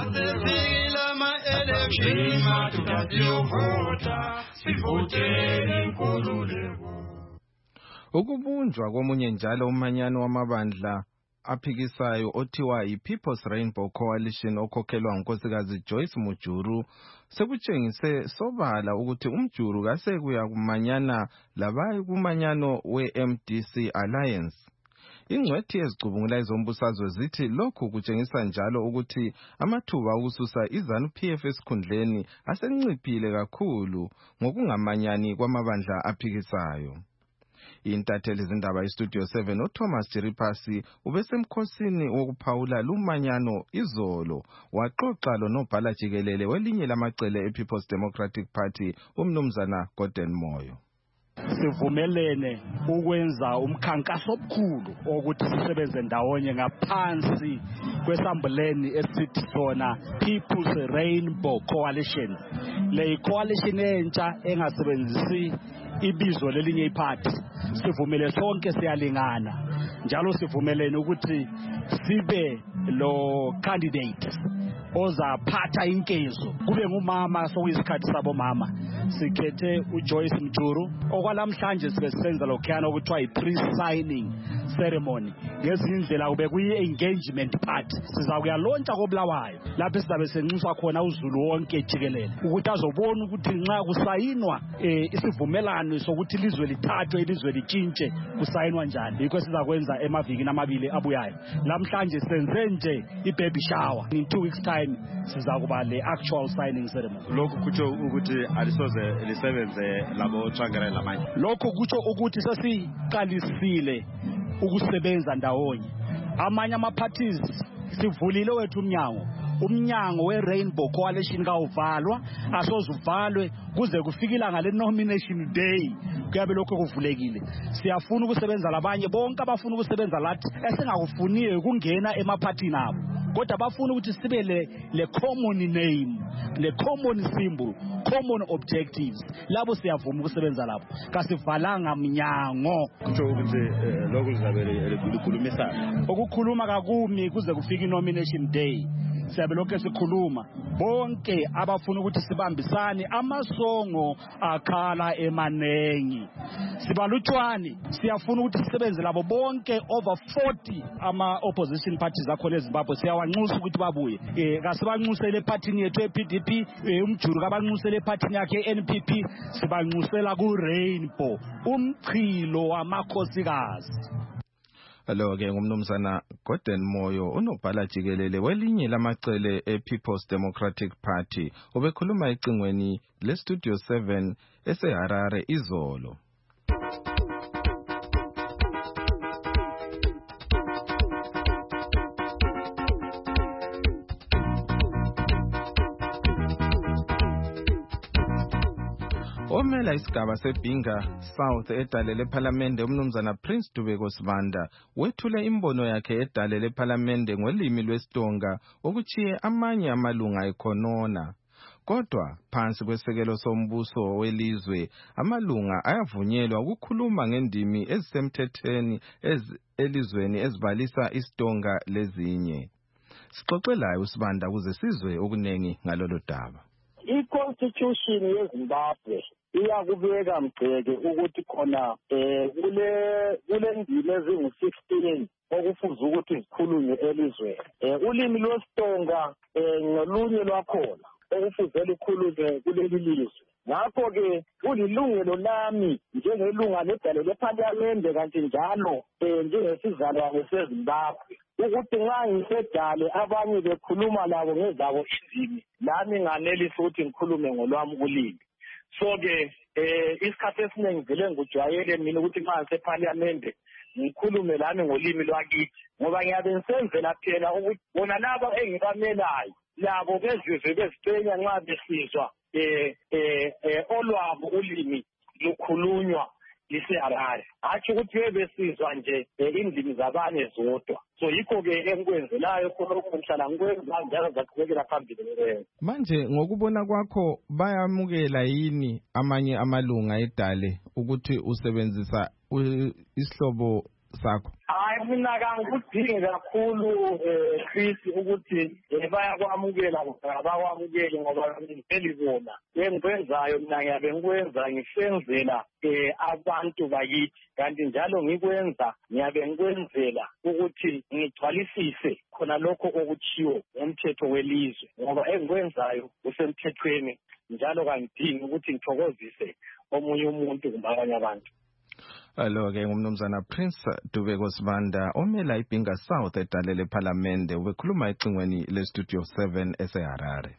Ukubunjwa komunye njalo umanyano wamabandla aphikisayo othiwa yi-People's Rainbow Coalition okhokhelwa ngunkosikazi Joyce Mujuru sekutshengise sobala ukuthi umjuru kase kuya kumanyana labayi kumanyano we-M D C Alliance. Ingcwethi ezicubungula izombusazwe zithi lokhu kutshengisa njalo ukuthi amathuba okususa iZANU P F esikhundleni asenciphile kakhulu ngokungamanyani kwamabandla aphikisayo. Intatheli zindaba iStudio seven uThomas Jiripasi ubesemkhosini wokuphawula lumanyano izolo waxoxa lonobhala jikelele welinye lamacele ePeople's Democratic Party umnumzana Gordon Moyo. Sivumelene ukwenza umkhankaso omkhulu ukuthi sisebenze ndawonye ngaphansi kwesambuleni esithi sona People's Rainbow Coalition. Le coalition entsha engasebenzisi ibizo lelinye iphathi. Sivumele sonke siyalingana njalo sivumelene ukuthi sibe lo candidate ozaphatha inkezo kube ngumama sokuyisikhathi sabo mama. Sikhethe uJoyce Mjuru okwalamhlanje sibesenza lokhuyana okuthiwa i-pre-signing ceremony. Ngezindlela kube kuyi-engagement party sizakuyalontsha kobulawayo lapho sizabe senxuswa khona uzulu wonke jikelele ukuthi azobona ukuthi nxa kusayinwa isivumelano sokuthi ilizwe lithathwe ilizwe litshintshe kusayinwa njani. Yikho sizakwenza emavikini amabili abuyayo. Lamhlanje senze nje i-baby shower. In two weeks time sizakuba le actual signing ceremony. Lokhu kutsho ukuthi alisoze lisebenze labo tsangere lamanye. Lokho kutsho ukuthi sesiqalisile ukusebenza ndawonye. Amanye ama-parties sivulile wethu umnyango. Umnyango we-Rainbow Coalition kawuvalwa asoze uvalwe kuze kufike ilanga le-nomination day kuyabe lokho kuvulekile. Siyafuna ukusebenza labanye bonke abafuna ukusebenza lathi esingakufuniyo ukungena emaphathini abo. Kodwa bafuna ukuthi sibe le le common name, le common symbol, common objectives. Labo siyavuma ukusebenza lapho. Kasivalanga mnyango. Kusho ukuthi lokho lizabe likhulumisana. Ukukhuluma kakumi kuze kufike i-nomination day. Siyabe lokho sikhuluma bonke abafuna ukuthi sibambisane amasongo akhala emanengi. Sibalutshwane siyafuna ukuthi sisebenze labo bonke over forty ama opposition parties akhona eZimbabwe siyawanxusa ukuthi babuye. Eh kasibanxusele epartini yethu eP D P, umjuru kabanxusele epartini yakhe eN P P, sibanxusela ku Rainbow, umchilo wamakhosikazi. Hello ke ngumnumzana Gordon Moyo unobhala jikelele welinye lamacele ePeople's Democratic Party obekhuluma ecingweni leStudio seven eseHarare izolo. Omela isigaba seBinga South edale lePhalamende umnumzana Prince Dubeko Sibanda wethula imbono yakhe edale lePhalamende ngolimi lwesiTonga okuchiye amanye amalunga ekhonona. Kodwa phansi kwesekelo sombuso welizwe amalunga ayavunyelwa ukukhuluma ngendimi ezisemthethweni elizweni ezibalisa isiTonga lezinye. Sixoxelayo uSibanda ukuze sizwe okunengi ngalolu daba. I-Constitution yeZimbabwe iyakubeka mgceke ukuthi khona eh kule kule ndimi ezingu sixteen okufuze ukuthi zikhulunywe elizweni. Eh ulimi lwesiTonga eh ngolunye lwakhona okufuze likhulunywe kuleli lizwe. Ngakho ke kulilungelo lami njengelunga ledale lePhalamende kanti njalo eh njengesizalwane seZimbabwe ukuthi nxa ngisedale abanye bekhuluma labo ngezabo izimi lami nganelisa ukuthi ngikhulume ngolwami ulimi. So ke eh isikhathi esiningi vele ngijwayele mina ukuthi nxa ngisePhalamende ngikhulume lami ngolimi lwakithi ngoba ngiyabe ngisenzela phela ukuthi bona laba engibamelayo labo bezizwe bezicenya nxa besizwa eh eh olwabo ulimi lukhulunywa liseHarare. Athi ukuthi bebesizwa nje indimi zabanye zodwa. So yikho ke engikwenzelayo khona ukumhlala ngikwenza njalo zaqhubekela phambili ngeke. Manje ngokubona kwakho bayamukela yini amanye amalunga edale ukuthi usebenzisa isihlobo sakho? Hayi mina kangikudingi kakhulu eh Chris ukuthi bayakwamukela abakwamukeli ngoba ngibona engikwenzayo mina ngiyabe ngikwenza ngisenzela eh abantu bakithi kanti njalo ngikwenza ngiyabe ngikwenzela ukuthi ngigcwalisise khona lokho okuchiwo umthetho welizwe ngoba engikwenzayo usemthethweni njalo kangidingi ukuthi ngithokozise omunye umuntu kumbe abanye abantu. Hello ke ngumnumzana Prince Dubeko Sibanda omela iBinga South edale lePhalamende ubekhuluma ecingweni leStudio seven eseHarare.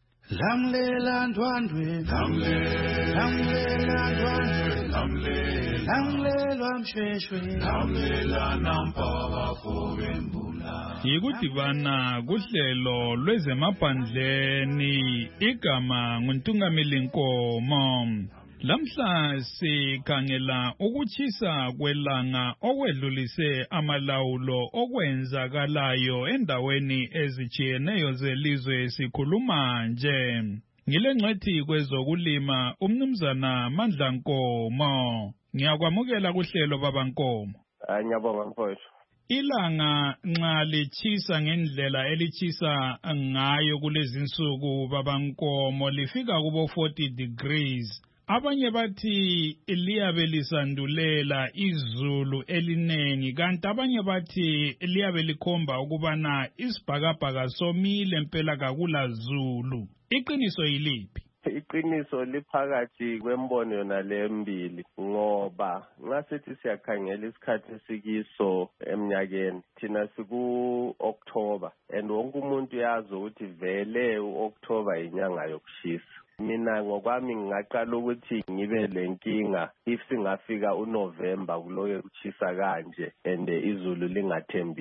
Lamlela ndwandwe lamlela ndwandwe lamlela lamlela mshweshwe lamlela nampaba fobembula. Yikudibana kuhlelo lwezemaphandleni igama nguNtungameli Nkomo. Lamhla sikhangela ukuchisa kwelanga okwedlulise amalawulo okwenzakalayo endaweni ezijiyeneyo zelizwe sikhuluma nje. Ngile ngcwethi kwezokulima umnumzana Mandla Nkomo. Ngiyakwamukela kuhlelo baba Nkomo. Ngiyabonga mfowethu. Ilanga nxa lichisa ngendlela elichisa ngayo kulezi insuku baba Nkomo lifika kubo forty degrees. Abanye bathi liyabe lisandulela izulu elinengi kanti abanye bathi liyabe likhomba ukubana isibhakabhaka somile impela kakula zulu. Iqiniso yiliphi? Iqiniso liphakathi kwembono yona lembili ngoba nxa sithi siyakhangela isikhathi esikiso emnyakeni thina siku October and wonke umuntu yazi ukuthi vele uOctober inyanga yokushisa. Mina ngokwami ngingaqala ukuthi ngibe lenkinga if singafika uNovember kuloke kuchisa kanje and izulu lingathembisi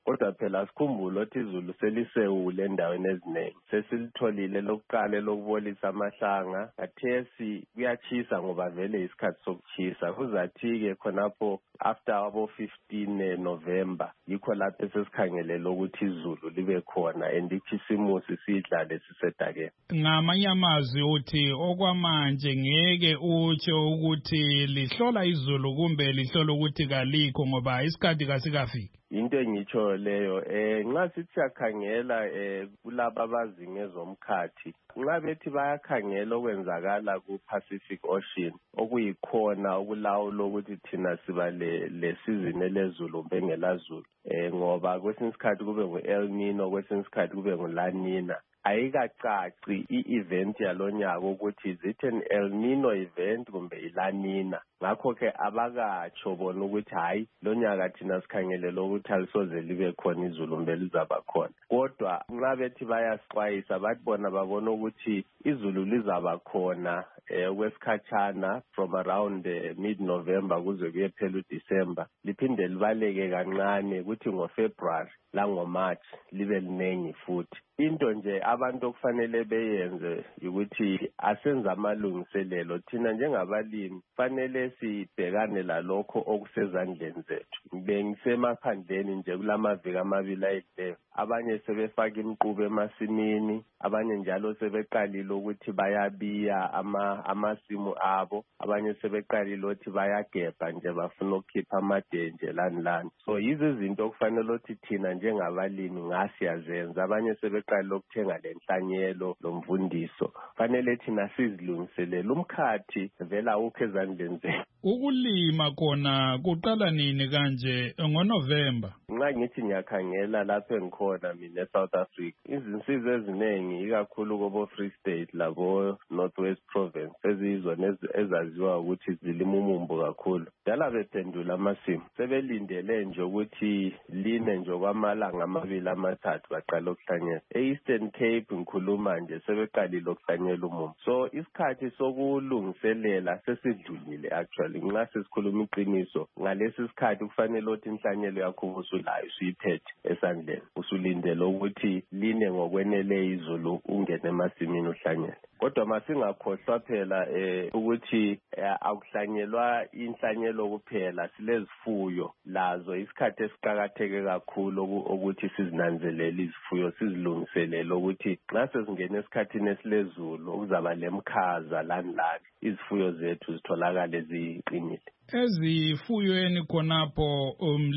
kodwa phela sikhumbule ukuthi izulu selisewule endaweni eziningi. Sesilitholile lokuqala lokubolisa amahlanga, kathesi kuyachisa ngoba vele isikhathi sokuchisa. Kuzathi-ke khonapho after abo fifteen November yikho lapho sesikhangelela ukuthi izulu libe khona and ikhisimusi sidlale sisedakeni. Ngamanye amazwi uthi okwamanje ngeke utsho ukuthi lihlola izulu kumbe lihlola ukuthi kalikho ngoba isikhathi kasikafiki. Into engitsho leyo eh nxa sithi siyakhangela eh kulabo abazi ngezomkhathi, nxa bethi bayakhangela okwenzakala ku Pacific Ocean okuyikhona okulawula ukuthi thina siba le le season elezulu bengelazulu eh ngoba kwesinye isikhathi kube ngu El Nino, kwesinye isikhathi kube ngu La Nina. Ayikacaci i-event yalonyaka ukuthi is it an El Nino event kumbe iLa Nina. Ngakho-ke abakatsho bona ukuthi hayi lonyaka thina sikhangelela ukuthi alisoze libe khona izulu mbe lizaba khona. Kodwa nxa bethi bayasixwayisa bathi bona babona ukuthi izulu lizaba khona eh kwesikhatshana from around uh, mid November kuze kuyephela uDecember, liphinde libaleke kancane ukuthi ngoFebruary la ngoMarch libe linengi futhi. Into nje abantu okufanele beyenze ukuthi asenze amalungiselelo thina njengabalimi fanele sibhekane lalokho okusezandleni zethu. Bengisemaphandleni nje kulamaviki amabili ayidleyo, abanye sebefaka imqubo emasimini, abanye njalo sebeqalile ukuthi bayabiya ama amasimu abo, abanye sebeqalile ukuthi bayagebha nje bafuna ukukhipha amadenje lani lani. So yizo izinto okufanele ukuthi thina njengabalimi ngasiyazenza. Abanye sebeqalile ukuthenga lenhlanyelo lomvundiso, fanele thina sizilungiselele umkhathi vela ukho ezandleni zethu. Ukulima kona kuqala nini kanje ngoNovember? Nxa ngithi ngiyakhangela lapho engikhona mina eSouth Africa, izinsiza eziningi ikakhulu kobo Free State labo North West Province ezizona ezaziwa ukuthi zilima umumbu kakhulu, dala bephendula amasimu, sebelindele nje ukuthi line nje kwamalanga amabili amathathu baqala ukuhlanyela. E-Eastern Cape ngikhuluma nje sebeqalile ukuhlanyela umumbu. So isikhathi sokulungiselela sesidlulile actually. Nxa sesikhuluma iqiniso ngalesi sikhathi kufanele ukuthi inhlanyelo yakho usulayo usuyiphethe esandleni, usulindele ukuthi line ngokwenele izulu ungene emasimini uhlanyele. Kodwa masingakhohlwa phela eh ukuthi akuhlanyelwa inhlanyelo kuphela, silezifuyo lazo isikhathi esiqhakatheke kakhulu ukuthi sizinanzelele izifuyo, sizilungiselele ukuthi nxa sesingena esikhathini esilezulu okuzaba lemkhaza lani lani izifuyo zethu zitholakale ziqinile. Ezifuyweni khonapho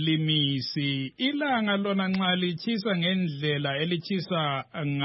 umlimisi, ilanga lona nxa lichisa ngendlela elichisa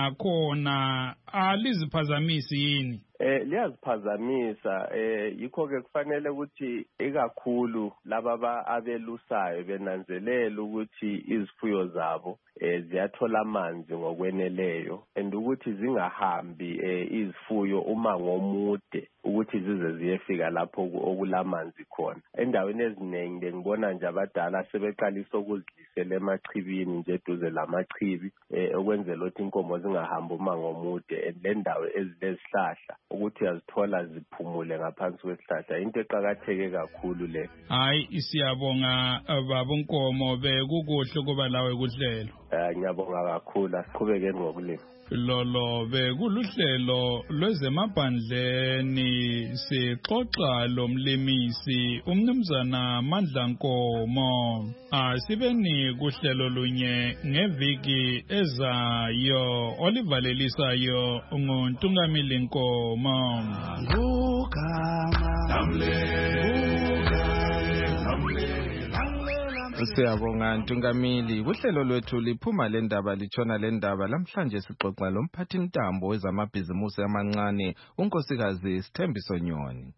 ngakhona aliziphazamisi yini? Eh liyaziphazamisa eh yikho ke kufanele ukuthi ikakhulu laba abelusayo benanzelela ukuthi izifuyo zabo eh ziyathola amanzi ngokweneleyo and ukuthi zingahambi eh izifuyo uma ngomude ukuthi zize ziyefika lapho okulamanzi khona. Endaweni eziningi ngibona nje abadala sebeqalisa ukuzidlisela emachibini nje eduze lamachibi eh okwenzela ukuthi inkomo zingahambi uma ngomude and le ndawo ezilezihlahla ukuthi yazithola ziphumule ngaphansi kwesihlahla. Into eqhakatheke kakhulu le. Hayi isiyabonga babonkomo bekukuhle kuba lawe kuhlelo. Eh ngiyabonga kakhulu, asiqhubekeni ngokulima. Lolo bekuluhlelo lwezemaphandleni sixoxa lomlimisi umnumzana Mandla Nkomo. Asibeni kuhlelo lunye ngeviki ezayo olivalelisayo nguNtungamili Nkomo. Siyabonga Ntungamili. Kuhlelo lwethu liphuma le ndaba litshona le ndaba. Lamhlanje sixoxa lomphathi ntambo wezamabhizimusi amancane unkosikazi Sithembiso Nyoni.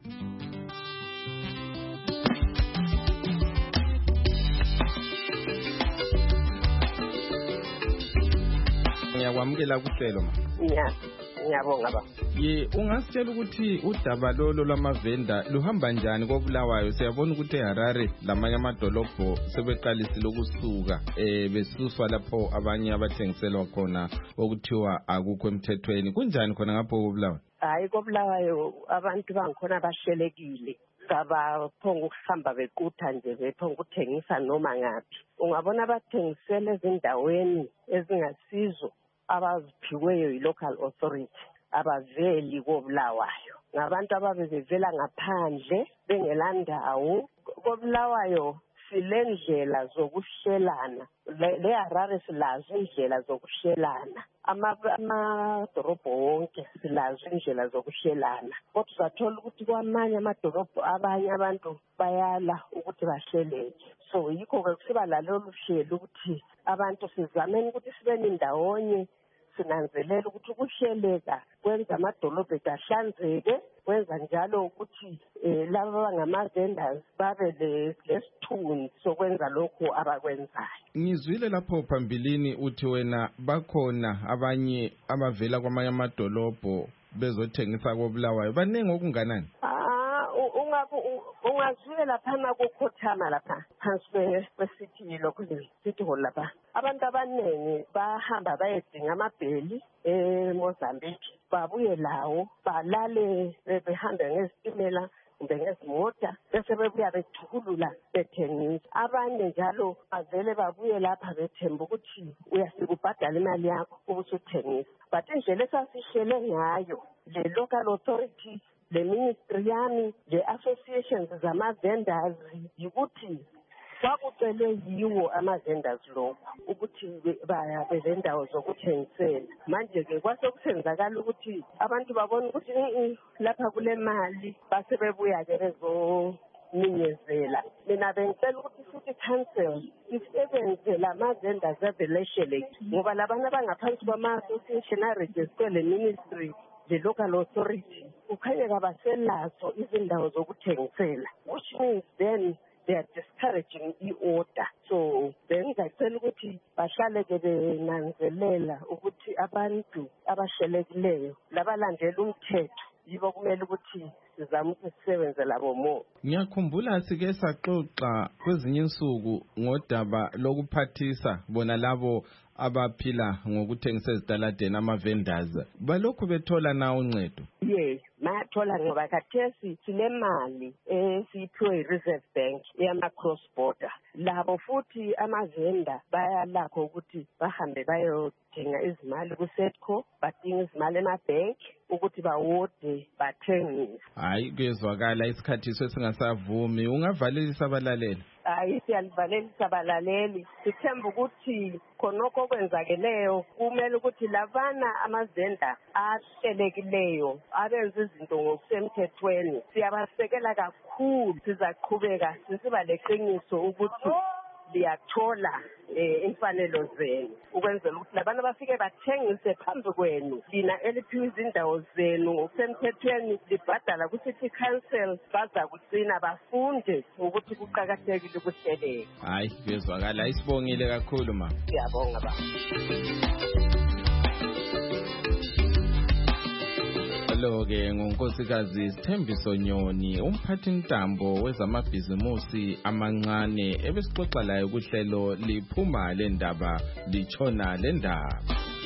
Ngiyakwamukela kuhlelo ma. Yeah. Ngiyabonga ba. Ye ungasitshela ukuthi udaba lolo lwamavenda luhamba njani koBulawayo? Siyabona ukuthi eHarare lamanye amadolobho sebeqalisile ukusuka eh besuswa lapho abanye abathengiselwa khona okuthiwa akukho emthethweni. Kunjani khona ngapho koBulawayo? Hayi koBulawayo abantu bangikhona bashelekile. abaphonga ukuhamba bequtha nje bephonga ukuthengisa noma ngaphi. Ungabona abathengisela ezindaweni ezingasizo abaziphiweyo yi-local authority abaveli koBulawayo. Ngabantu ababevela ngaphandle bengelandawo koBulawayo. Silendlela zokushelana le Harare silazo indlela zokushelana amadorobho wonke silazo indlela zokushelana kodwa uzathola ukuthi kwamanye amadorobho abanye abantu bayala ukuthi basheleke. So yikho ke kusiba lalolu hlelo ukuthi abantu sizameni ukuthi sibe ndawonye sinanzelela ukuthi ukusheleka kwenza amadolobho ahlanzeke, kwenza njalo ukuthi laba ngama-vendors babe lesithunzi sokwenza lokhu abakwenzayo. Ngizwile lapho phambilini uthi wena bakhona abanye abavela kwamanye amadolobho bezothengisa koBulawayo. Baningi okunganani? Ah, ungazwile laphana kukhothama lapha phansi kwesithi lokho sithi ho lapha. Abantu abaningi bahamba bayedinga amabheli eMozambique babuye lawo balale behambe ngezitimela kumbe ngezimota bese bebuya bethukulula bethengisa. Abanye njalo bavele babuye lapha bethemba ukuthi uyasikubhadala imali yakho ubusuthengisa. But indlela esasihlele ngayo le local authority, le ministry yami, le associations zama-vendors yikuthi kwakucele yiwo ama-vendors lokhu ukuthi baya belendawo zokuthengisela. Manje-ke kwase kusenzakala ukuthi abantu babona ukuthi lapha kule mali base bebuya-ke bezoninyezela. Mina bengicela ukuthi futhi council isebenze lama-vendors abelesheleki ngoba labantu abangaphansi kwama-association arejistwe le ministry the local authority kukhanya kabaselazo izindawo zokuthengisela, which means then they are discouraging i-order. So bengicela ukuthi bahlale ke benanzelela ukuthi abantu abashelekileyo labalandela umthetho yibo kumele ukuthi sizama ukuthi sisebenze labo mo. Ngiyakhumbula sike saxoxa kwezinye insuku ngodaba lokuphathisa bona labo abaphila ngokuthengisa ezitaladeni ama-vendors. Balokhu bethola na uncedo? Yes, bayathola ngoba khathesi sinemali esiyiphiwe i-Reserve Bank eyama-cross border. Labo futhi ama-vendor bayalakho ukuthi bahambe bayothenga izimali ku-Setco, badinga izimali ema-bank ukuthi bawode bathengise. Hayi kuyezwakala isikhathi sesingasavumi. Ungavalelisa abalaleli? Hayi siyalivalelisa abalaleli. Sithemba ukuthi khonokho okwenzakeleyo kumele ukuthi labana ama-vendor ahlelekileyo abenza izinto ngokusemthethweni siyabasekela kakhulu. Sizaqhubeka sisiba leqiniso ukuthi liyathola imfanelo zenu ukwenzela ukuthi labantu bafike bathengise phambi kwenu. Lina eliphiwe izindawo zenu ngokusemthethweni libhadala ku-City Council baza kugcina bafunde ukuthi kuqakathekile ukuhleleka. Hayi kuyezwakala. Isibongile kakhulu ma. Siyabonga ba. Lo-ke ngunkosikazi Sithembiso Nyoni, umphathi ntambo wezamabhizimusi amancane ebesixoxa layo kuhlelo liphuma le ndaba litshona le ndaba.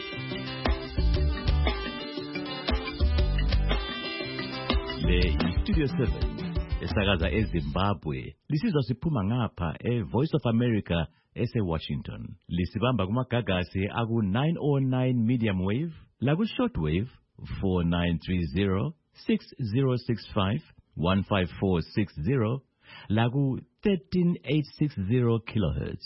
Le iStudio seven esakaza eZimbabwe lisizwa siphuma ngapha eVoice of America ese-Washington. Lisibamba kumagagasi aku nine oh nine medium wave laku shortwave four nine three zero, six zero six five, one five four six zero laku thirteen eight sixty kilohertz.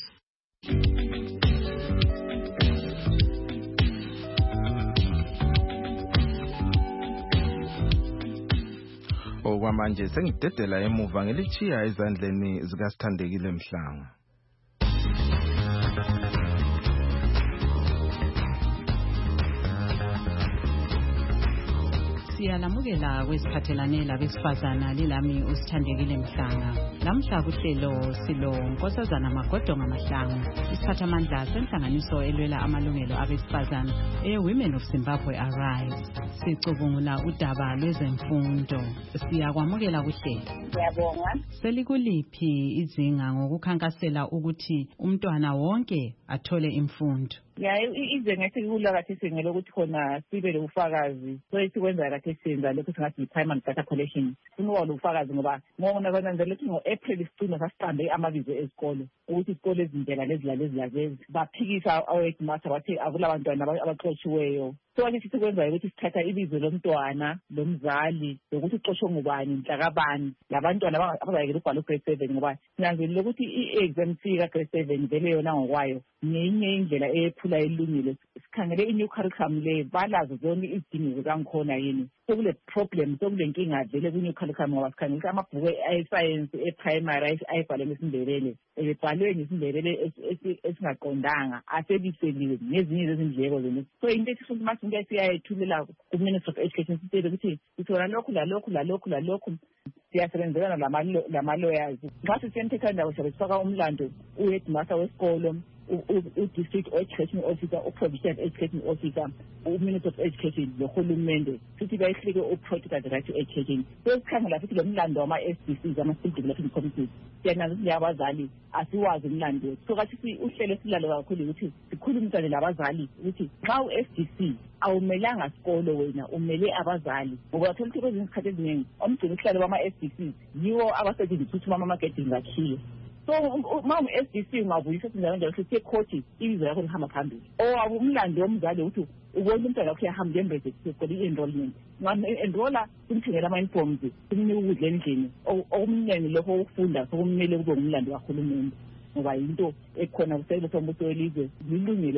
Okwamanje sengidedela emuva ngelichiya ezandleni zikaSithandekile Mhlanga. Siyalamukela kwesiphathelane labesifazana lilami uSithandekile Mhlanga. Lamhla kuhlelo silo Nkosazana Magodonga Mahlangu, isiphathamandla senhlanganiso elwela amalungelo abesifazana e-Women of Zimbabwe Arise. sicubungula udaba lwezemfundo. Siyakwamukela kuhlelo. Ngiyabonga. Selikuliphi izinga ngokukhankasela ukuthi umntwana wonke athole imfundo? Ya ize ngesikula kathi singelo ukuthi khona sibe lobufakazi soyisikwenza kathi senza lokho singathi primary data collection. Kunoba lobufakazi ngoba ngona kwananzela ukuthi ngo-April sicina sasiqambe amabizo ezikolo ukuthi isikole ezindlela lezi lalezi lalezi baphikisa awedmaster bathi akulabantwana abaxotshiweyo. So ake sithi kwenza ukuthi sithatha ibizo lomntwana lomzali lokuthi uxoshwe ngubani mhlakabani labantwana abazayekela ukubhala grade seven ngoba sinanzelile ukuthi i-exam fee ka grade seven vele yona ngokwayo nenye indlela ephula elungile. Sikhangele i-new curriculum le balazo zonke izidingo zangikhona yini. Sokule problem sokule nkinga vele ku-new curriculum ngoba sikhangele amabhuku e-science e-primary ayibhalwe isiNdebele ebhalwe ngesindebele esingaqondanga asebiseliwe nezinye zezindleko zenu. So into esifuna manje into esiyayethulela ku-Ministry of Education sitele ukuthi sithola lokhu lalokhu lalokhu lalokhu siyasebenzelana lama-lawyers. Nxa sisemthethweni ndawo siyabe sifaka umlando u-headmaster wesikolo, u-district education officer, u-provincial education officer, u-Minister of Education lohulumende futhi bayihlike u-protect the right to education. Sesikhangela futhi lo mlando wama-S D Cs, ama-School Development Committees. Siyananza ukuthi abazali asiwazi umlando. So kathi uhlelo silalo kakhulu ukuthi sikhulumisane labazali ukuthi xa u-S D C awumelanga sikolo wena umele abazali ngoba thola ukuthi kwezinye izikhathi eziningi omgcini uhlalo wama-S D C yiwo abasebenzi ukuthuma ama-marketing ngakhiye. So uma u-S D C ungavuyisa sinjalo njalo sithi ekhoti ibizo yakho lihamba phambili or umlando womzali ukuthi ubona umntwana wakho uyahamba embreze sesikole i-enrollment ngam-enrolla simthengela ama-uniforms simnike ukudla endlini okumnene lokho ukufunda sokumele kube ngumlando kahulumende ngoba yinto ekhona kusele sombuso welizwe lilungelo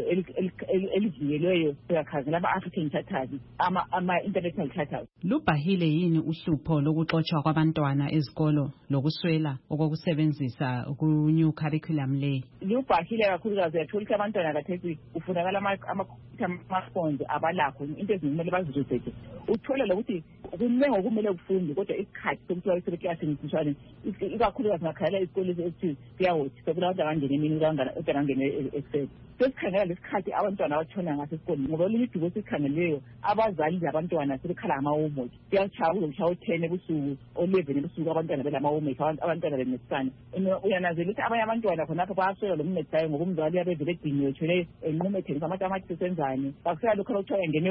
elivikelweyo siyakhangela ama-African charters ama-international charters. Lubhahile yini uhlupho lokuxotshwa kwabantwana ezikolo lokuswela okokusebenzisa ku-new curriculum le? Lubhahile kakhulukazi uyathola ukuthi abantwana kathesi kufunakala ama-smartphones abalakho into ezikumele baziresearche. Uthole lokuthi kuningi okumele kufunde kodwa isikhathi sokuthi wayesele eklasini sishwane ikakhulukazi ngakhalela isikole esithi siyawothi sekula abantu abangene emini ukangangene e-excel. Sesikhangela lesikhathi abantwana abatshona ngaso esikoleni ngoba olunye idubo esikhangeleyo abazali labantwana sebekhala ngama-homework. Siyatshaya kuzokushaya u-ten ebusuku o-eleven ebusuku abantwana belama-homework abantwana benesana. Uyanazela ukuthi abanye abantwana khonapho bayaswela lo mnethayo ngoba umzali uyabevele ediniwe tshele enqume ethengisa amatamati senzani bakusela lokho abakuthiwa engene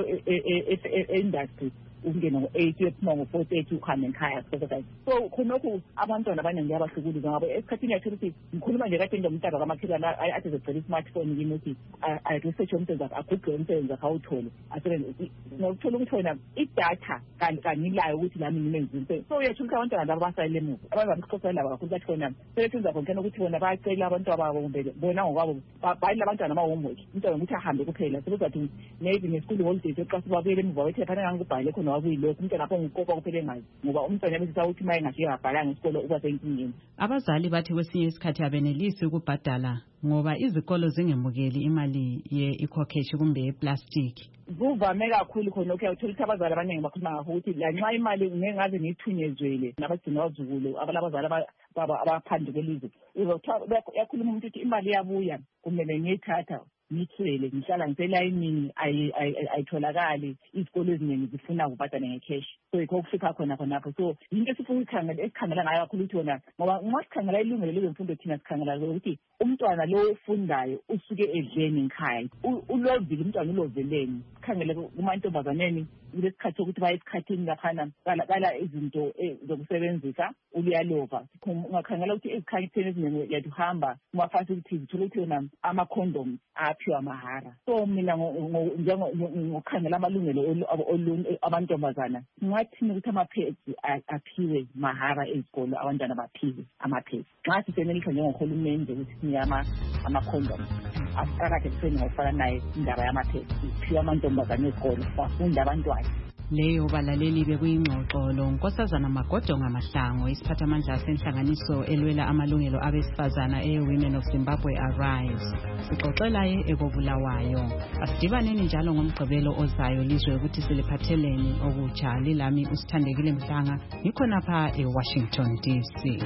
e-industry ukungena ngo-eight uyephuma ngo-four thirty ukuhambe nkhaya. So khonokhu abantwana abaningi yabahlukuluza ngabo esikhathini yathola ukuthi ngikhuluma nje kade ngomntaka kamakhelwane athi ezegcela i-smartphone kimi ukuthi aresearch umsebenzi wakhe agugule umsebenzi wakhe awuthole ngokuthola ukuthi wena idatha kanilayo ukuthi lami ngimenze umsebenzi. So uyathola ukuthi abantwana labo basayile emuva abazama ukuxoxela labo kakhulu bathi khona sebesenza khona ukuthi bona bayacela abantu ababo kumbe bona ngokwabo bayile abantwana ama-homework umntwana ukuthi ahambe kuphela sekuzathi maybe ngesikulu holidays eqasi babuyele emuva wethe phana ngangikubhale khona wakuyilokhu umntwana apho ngikopa kuphela engazi ngoba umntwana yabesisa ukuthi uma engafika abhalanga isikolo uba senkingeni. Abazali bathi kwesinye isikhathi abenelisi ukubhadala ngoba izikolo zingemukeli imali ye-ecocash kumbe ye-plastic. Kuvame kakhulu khona ukhe uthola ukuthi abazali abaningi bakhuluma ngakho ukuthi lanxa imali ngeke ngaze ngiyithunyezwele nabagcina wazukulu abalabazali abaphandle kwelizwe uyakhuluma umuntu ukuthi imali yabuya kumele ngiyithatha ngithwele ngihlala ngiselayinini ayitholakali izikolo eziningi zifuna ukubhadala ngecash. So yikho kuhlupha khona khonapho. So yinto esifuna ukukhangela esikhangela ngayo kakhulu ukuthi wona ngoba uma sikhangela ilungelo lezemfundo thina sikhangela ukuthi umntwana lo ofundayo usuke edleni ngikhaya ulovile umntwana uloveleni. Sikhangele kumantombazaneni kulesikhathi sokuthi baye esikhathini laphana kala izinto zokusebenzisa uluyalova. Ungakhangela ukuthi ezikhathini eziningi yaduhamba kuma-facilities uthola ukuthi wona ama-condoms aphiwa mahara. So mina ngokukhangela amalungelo amantombazana ngathini ukuthi ama-pads aphiwe mahara ezikolo abantwana baphiwe ama-pads. Nxa sisenelisa njengohulumende ukuthi sinye ama-condoms asiqakade kuseni ngokufana naye indaba yama-pads iphiwe amantombazana ezikolo bafunda abantwana. Leyo balaleli bekuyingxoxo lo Nkosazana Magodonga Mahlango isiphathamandla senhlanganiso elwela amalungelo abesifazana e-Women of Zimbabwe Arise. Sixoxelaye ekobulawayo. Asidibaneni njalo ngomgqibelo ozayo lizwe ukuthi siliphatheleni okutsha. Lilami usithandekile Mhlanga ngikhonapha e-Washington D C.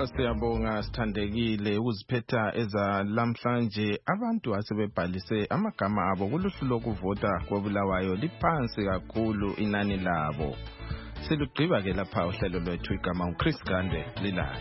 Siyabonga sithandekile ukuziphetha ezalamhlanje abantu asebebhalise amagama abo kuluhlu lokuvota koBulawayo liphansi kakhulu inani labo. Silugqiba ke lapha uhlelo lwethu igama uChris Gande lilala.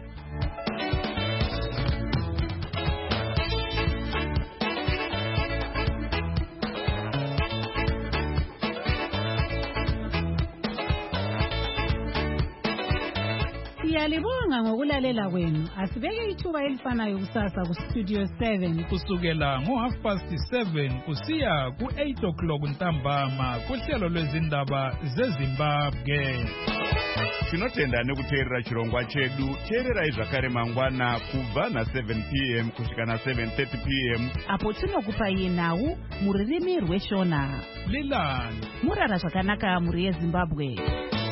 Siyalibonga ngokulalela kwenu. Asibeke ithuba elifanayo kusasa ku Studio seven kusukela ngo half past seven kusiya ku eight o'clock ntambama kuhlelo lwezindaba zeZimbabwe. Tinotenda nekuteerera chirongwa chedu. Teererai zvakare mangwana kubva na seven p m kusvika na seven thirty p m apo tinokupai nhau muririmi rweshona. Lilani murara zvakanaka muri yeZimbabwe.